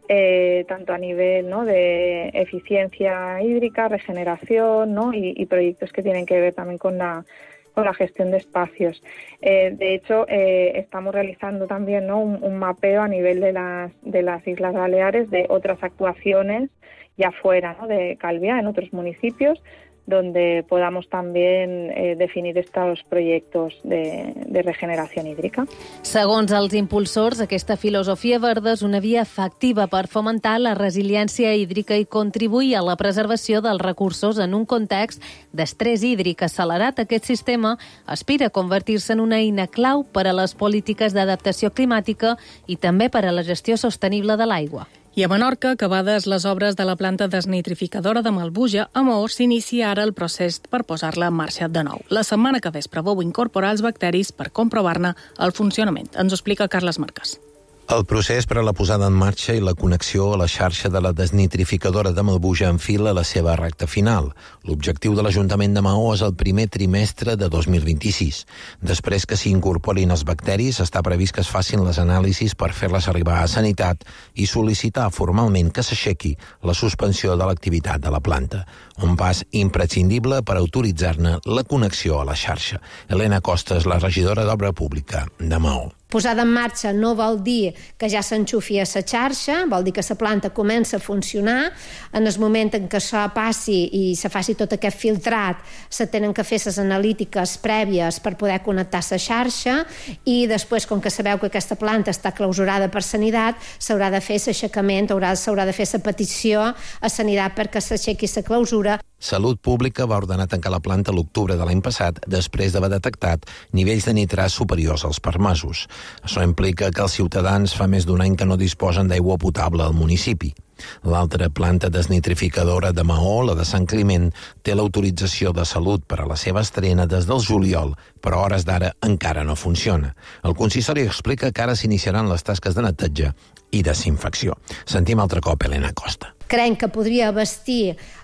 S7: eh, tanto a nivel, ¿no?, de eficiencia hídrica, regeneración, ¿no?, y, y proyectos que tienen que ver también con la con la gestión de espacios. Eh, de hecho, eh, estamos realizando también, ¿no?, un, un mapeo a nivel de las, de las Islas Baleares de otras actuaciones ya fuera, ¿no?, de Calvià, en otros municipios, donde podamos también eh, definir estos proyectos de, de regeneració hídrica.
S3: Segons els impulsors, aquesta filosofia verda és una via efectiva per fomentar la resiliència hídrica i contribuir a la preservació dels recursos en un context d'estrès hídric accelerat. Aquest sistema aspira a convertir-se en una eina clau per a les polítiques d'adaptació climàtica i també per a la gestió sostenible de l'aigua.
S1: I a Menorca, acabades les obres de la planta desnitrificadora de Malbuja, a Maó s'inicia ara el procés per posar-la en marxa de nou. La setmana que ve es preveu incorporar els bacteris per comprovar-ne el funcionament. Ens ho explica Carles Marques.
S8: El procés per a la posada en marxa i la connexió a la xarxa de la desnitrificadora de Malbuja enfila la seva recta final. L'objectiu de l'Ajuntament de Maó és el primer trimestre de dos mil vint-i-sis. Després que s'incorporin els bacteris, està previst que es facin les anàlisis per fer-les arribar a Sanitat i sol·licitar formalment que s'aixequi la suspensió de l'activitat de la planta. Un pas imprescindible per autoritzar-ne la connexió a la xarxa. Helena Costa és la regidora d'Obra Pública de Maó.
S9: Posada en marxa no vol dir que ja s'enxufi a la xarxa, vol dir que la planta comença a funcionar. En el moment en què això passi i se faci tot aquest filtrat, se tenen que fer les analítiques prèvies per poder connectar la xarxa i després, com que sabeu que aquesta planta està clausurada per Sanitat, s'haurà de fer l'aixecament, s'haurà de fer la petició a Sanitat perquè s'aixequi la clausura.
S8: Salut Pública va ordenar tancar la planta l'octubre de l'any passat després d'haver detectat nivells de nitrats superiors als permesos. Això implica que els ciutadans fa més d'un any que no disposen d'aigua potable al municipi. L'altra planta desnitrificadora de Maó, la de Sant Climent, té l'autorització de Salut per a la seva estrena des del juliol, però a hores d'ara encara no funciona. El consistori explica que ara s'iniciaran les tasques de neteja i desinfecció. Sentim altre cop Helena Costa.
S9: Creiem que podria abastir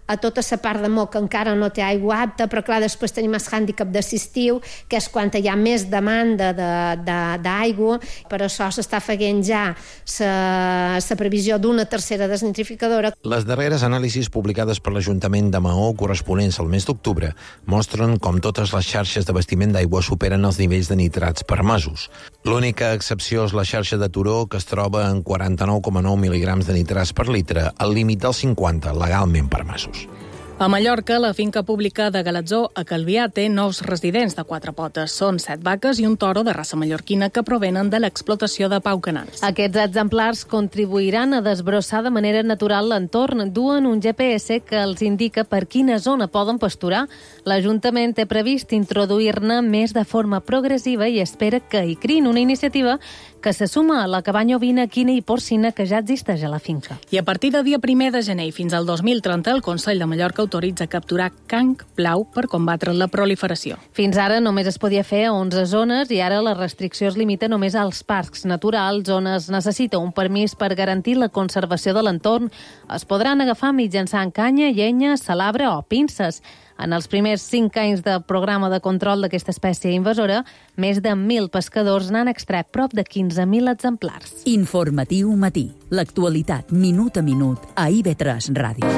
S9: a tota la part de Mo que encara no té aigua apta, però clar, després tenim el hàndicap d'estiu, que és quan hi ha més demanda d'aigua, per això s'està fent ja la previsió d'una tercera desnitrificadora.
S8: Les darreres anàlisis publicades per l'Ajuntament de Maó, corresponents al mes d'octubre, mostren com totes les xarxes d'abastiment d'aigua superen els nivells de nitrats permesos. L'única excepció és la xarxa de Turó, que es troba en quaranta-nou coma nou mil·ligrams de nitrats per litre, al límit dels cinquanta legalment permesos.
S1: A Mallorca, la finca pública de Galatzó, a Calvià, té nous residents de quatre potes. Són set vaques i un toro de raça mallorquina que provenen de l'explotació de Pau Canals.
S3: Aquests exemplars contribuiran a desbrossar de manera natural l'entorn. Duen un G P S que els indica per quina zona poden pasturar. L'Ajuntament té previst introduir-ne més de forma progressiva i espera que hi creïn una iniciativa que se suma a la cabanya ovina, equina i porcina que ja existeix a la finca.
S1: I a partir del dia primer de gener fins al dos mil trenta, el Consell de Mallorca autoritza capturar canc blau per combatre la proliferació.
S3: Fins ara només es podia fer a onze zones i ara la restricció es limita només als parcs naturals, on es necessita un permís per garantir la conservació de l'entorn. Es podran agafar mitjançant canya, llenya, salabre o pinces. En els primers cinc anys de programa de control d'aquesta espècie invasora, més de mil pescadors n'han extret prop de quinze mil exemplars.
S2: Informatiu matí. L'actualitat minut a minut a I B tres Ràdio.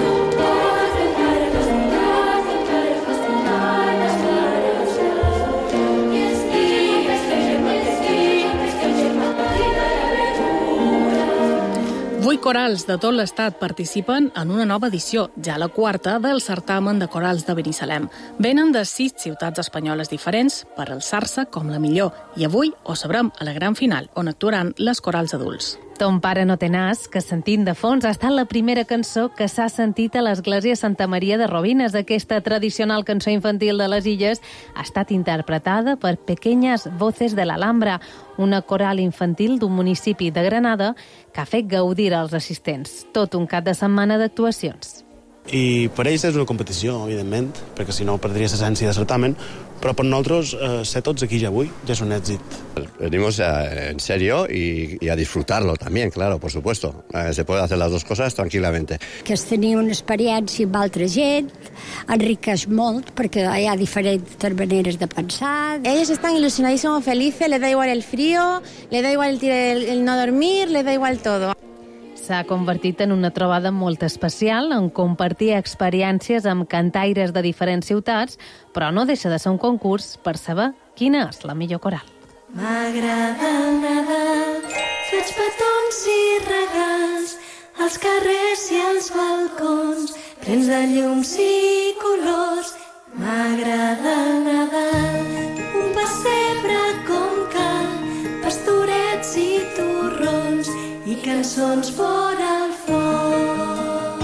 S1: Vuit corals de tot l'estat participen en una nova edició, ja la quarta, del certamen de corals de Binissalem. Venen de sis ciutats espanyoles diferents per alçar-se com la millor. I avui ho sabrem a la gran final, on actuaran les corals adults.
S3: Ton pare no té nas, que sentint de fons ha estat la primera cançó que s'ha sentit a l'església Santa Maria de Robines. Aquesta tradicional cançó infantil de les Illes ha estat interpretada per Pequeñas Voces de l'Alhambra, una coral infantil d'un municipi de Granada que ha fet gaudir als assistents. Tot un cap de setmana d'actuacions.
S10: I per ells és una competició, evidentment, perquè si no perdria l'essència de certamen, però per nosaltres eh, ser tots aquí ja avui ja és un èxit.
S11: Venimos a, en serio y, y a disfrutarlo también, claro, por supuesto. Eh, se puede hacer las dos cosas tranquilamente.
S12: Que es tenir una experiència amb altra gent, enriqueix molt, perquè hi ha diferents maneres de pensar.
S14: Ellos están ilusionadísimos, felices, les da igual el frío, les da igual el, el, el no dormir, les da igual todo.
S3: S'ha convertit en una trobada molt especial, en compartir experiències amb cantaires de diferents ciutats, però no deixa de ser un concurs per saber quina és la millor coral.
S15: M'agrada el Nadal, faig petons i regals, als carrers i als balcons, plens de llums i colors. M'agrada el Nadal, un pessebre com cal, pastorets i torrons, i cançons fora al foc.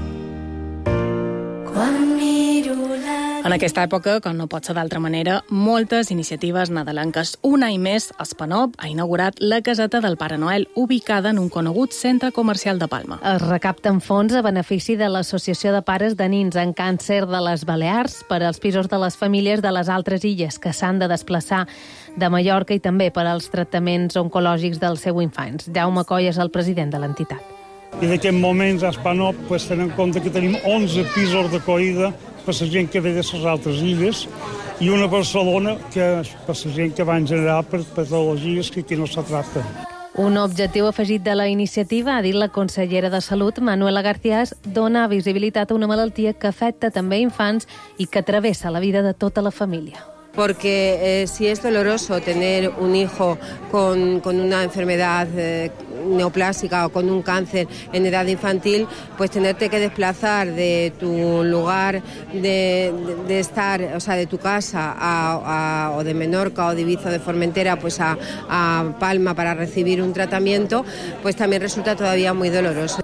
S15: Quan miro la...
S1: En aquesta època, com no pot ser d'altra manera, moltes iniciatives nadalenques. Un any més, Espanop ha inaugurat la caseta del Pare Noel, ubicada en un conegut centre comercial de Palma.
S3: Es recapten fons a benefici de l'Associació de Pares de Nins en Càncer de les Balears per als pisos de les famílies de les altres illes que s'han de desplaçar de Mallorca i també per als tractaments oncològics dels seus infants. Jaume Coll és el president de l'entitat.
S26: I d'aquests moments a Espanop pues, tenen en compte que tenim onze pisos d'acollida per la gent que ve de les altres illes i una Barcelona que per la gent que va en general per patologies que aquí no se tracten.
S3: Un objectiu afegit de la iniciativa, ha dit la consellera de Salut, Manuela García, és donar visibilitat a una malaltia que afecta també infants i que travessa la vida de tota la família.
S27: Porque eh, si es doloroso tener un hijo con, con una enfermedad eh, neoplásica o con un cáncer en edad infantil, pues tenerte que desplazar de tu lugar de, de, de estar, o sea, de tu casa a, a, o de Menorca o de Ibiza o de Formentera, pues a, a Palma para recibir un tratamiento, pues también resulta todavía muy doloroso.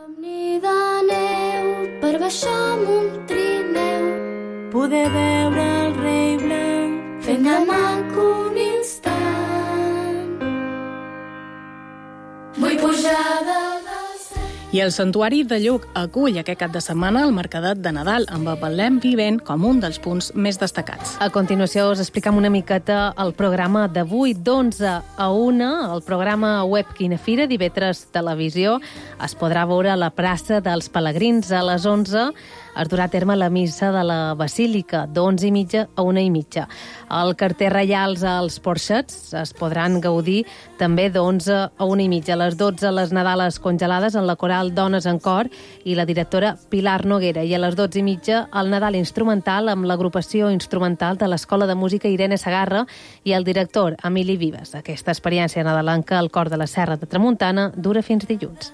S15: Per baixar amb un trineu, poder veure el rei blanc fent de maco un instant. Vull pujar del cel.
S1: I el Santuari de Lluc acull aquest cap de setmana el Mercadet de Nadal amb el Betlem vivent com un dels punts més destacats.
S3: A continuació us explicam una miqueta el programa d'avui. D'onze a una, el programa web Quina Fira d'Ivetres Televisió es podrà veure a la plaça dels Pelegrins. A les onze es durà a terme la missa de la Basílica, d'onze i mitja a una i mitja. El carter Reials als Porxets es podran gaudir també d'onze a una i mitja. A les dotze, les Nadales congelades en la coral Dones en Cor i la directora Pilar Noguera. I a les dotze i mitja, el Nadal instrumental amb l'agrupació instrumental de l'Escola de Música Irene Sagarra i el director Emili Vives. Aquesta experiència nadalenca al cor de la Serra de Tramuntana dura fins dilluns.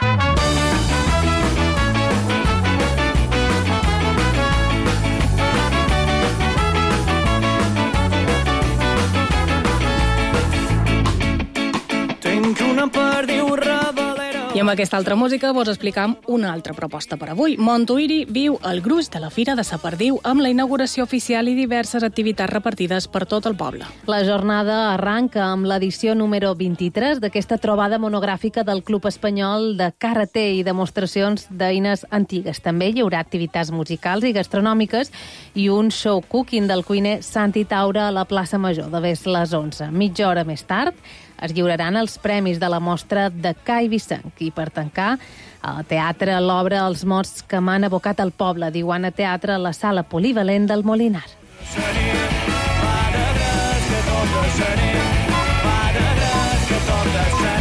S1: I amb aquesta altra música vos explicam una altra proposta per avui. Montuïri viu el gruix de la Fira de Sa Perdiu amb la inauguració oficial i diverses activitats repartides per tot el poble.
S3: La jornada arranca amb l'edició número vint-i-tres d'aquesta trobada monogràfica del Club Espanyol de Karate i demostracions d'eines antigues. També hi haurà activitats musicals i gastronòmiques i un show cooking del cuiner Santi Taura a la plaça Major de les onze. Mitja hora més tard es lliuraran els premis de la mostra de Cai Vicenc i per tancar el teatre l'obra Els mots que m'han abocat al poble, Diwana Teatre a la sala polivalent del Molinar.
S15: Va de gres que tot de seré, va de gres que tot de seré.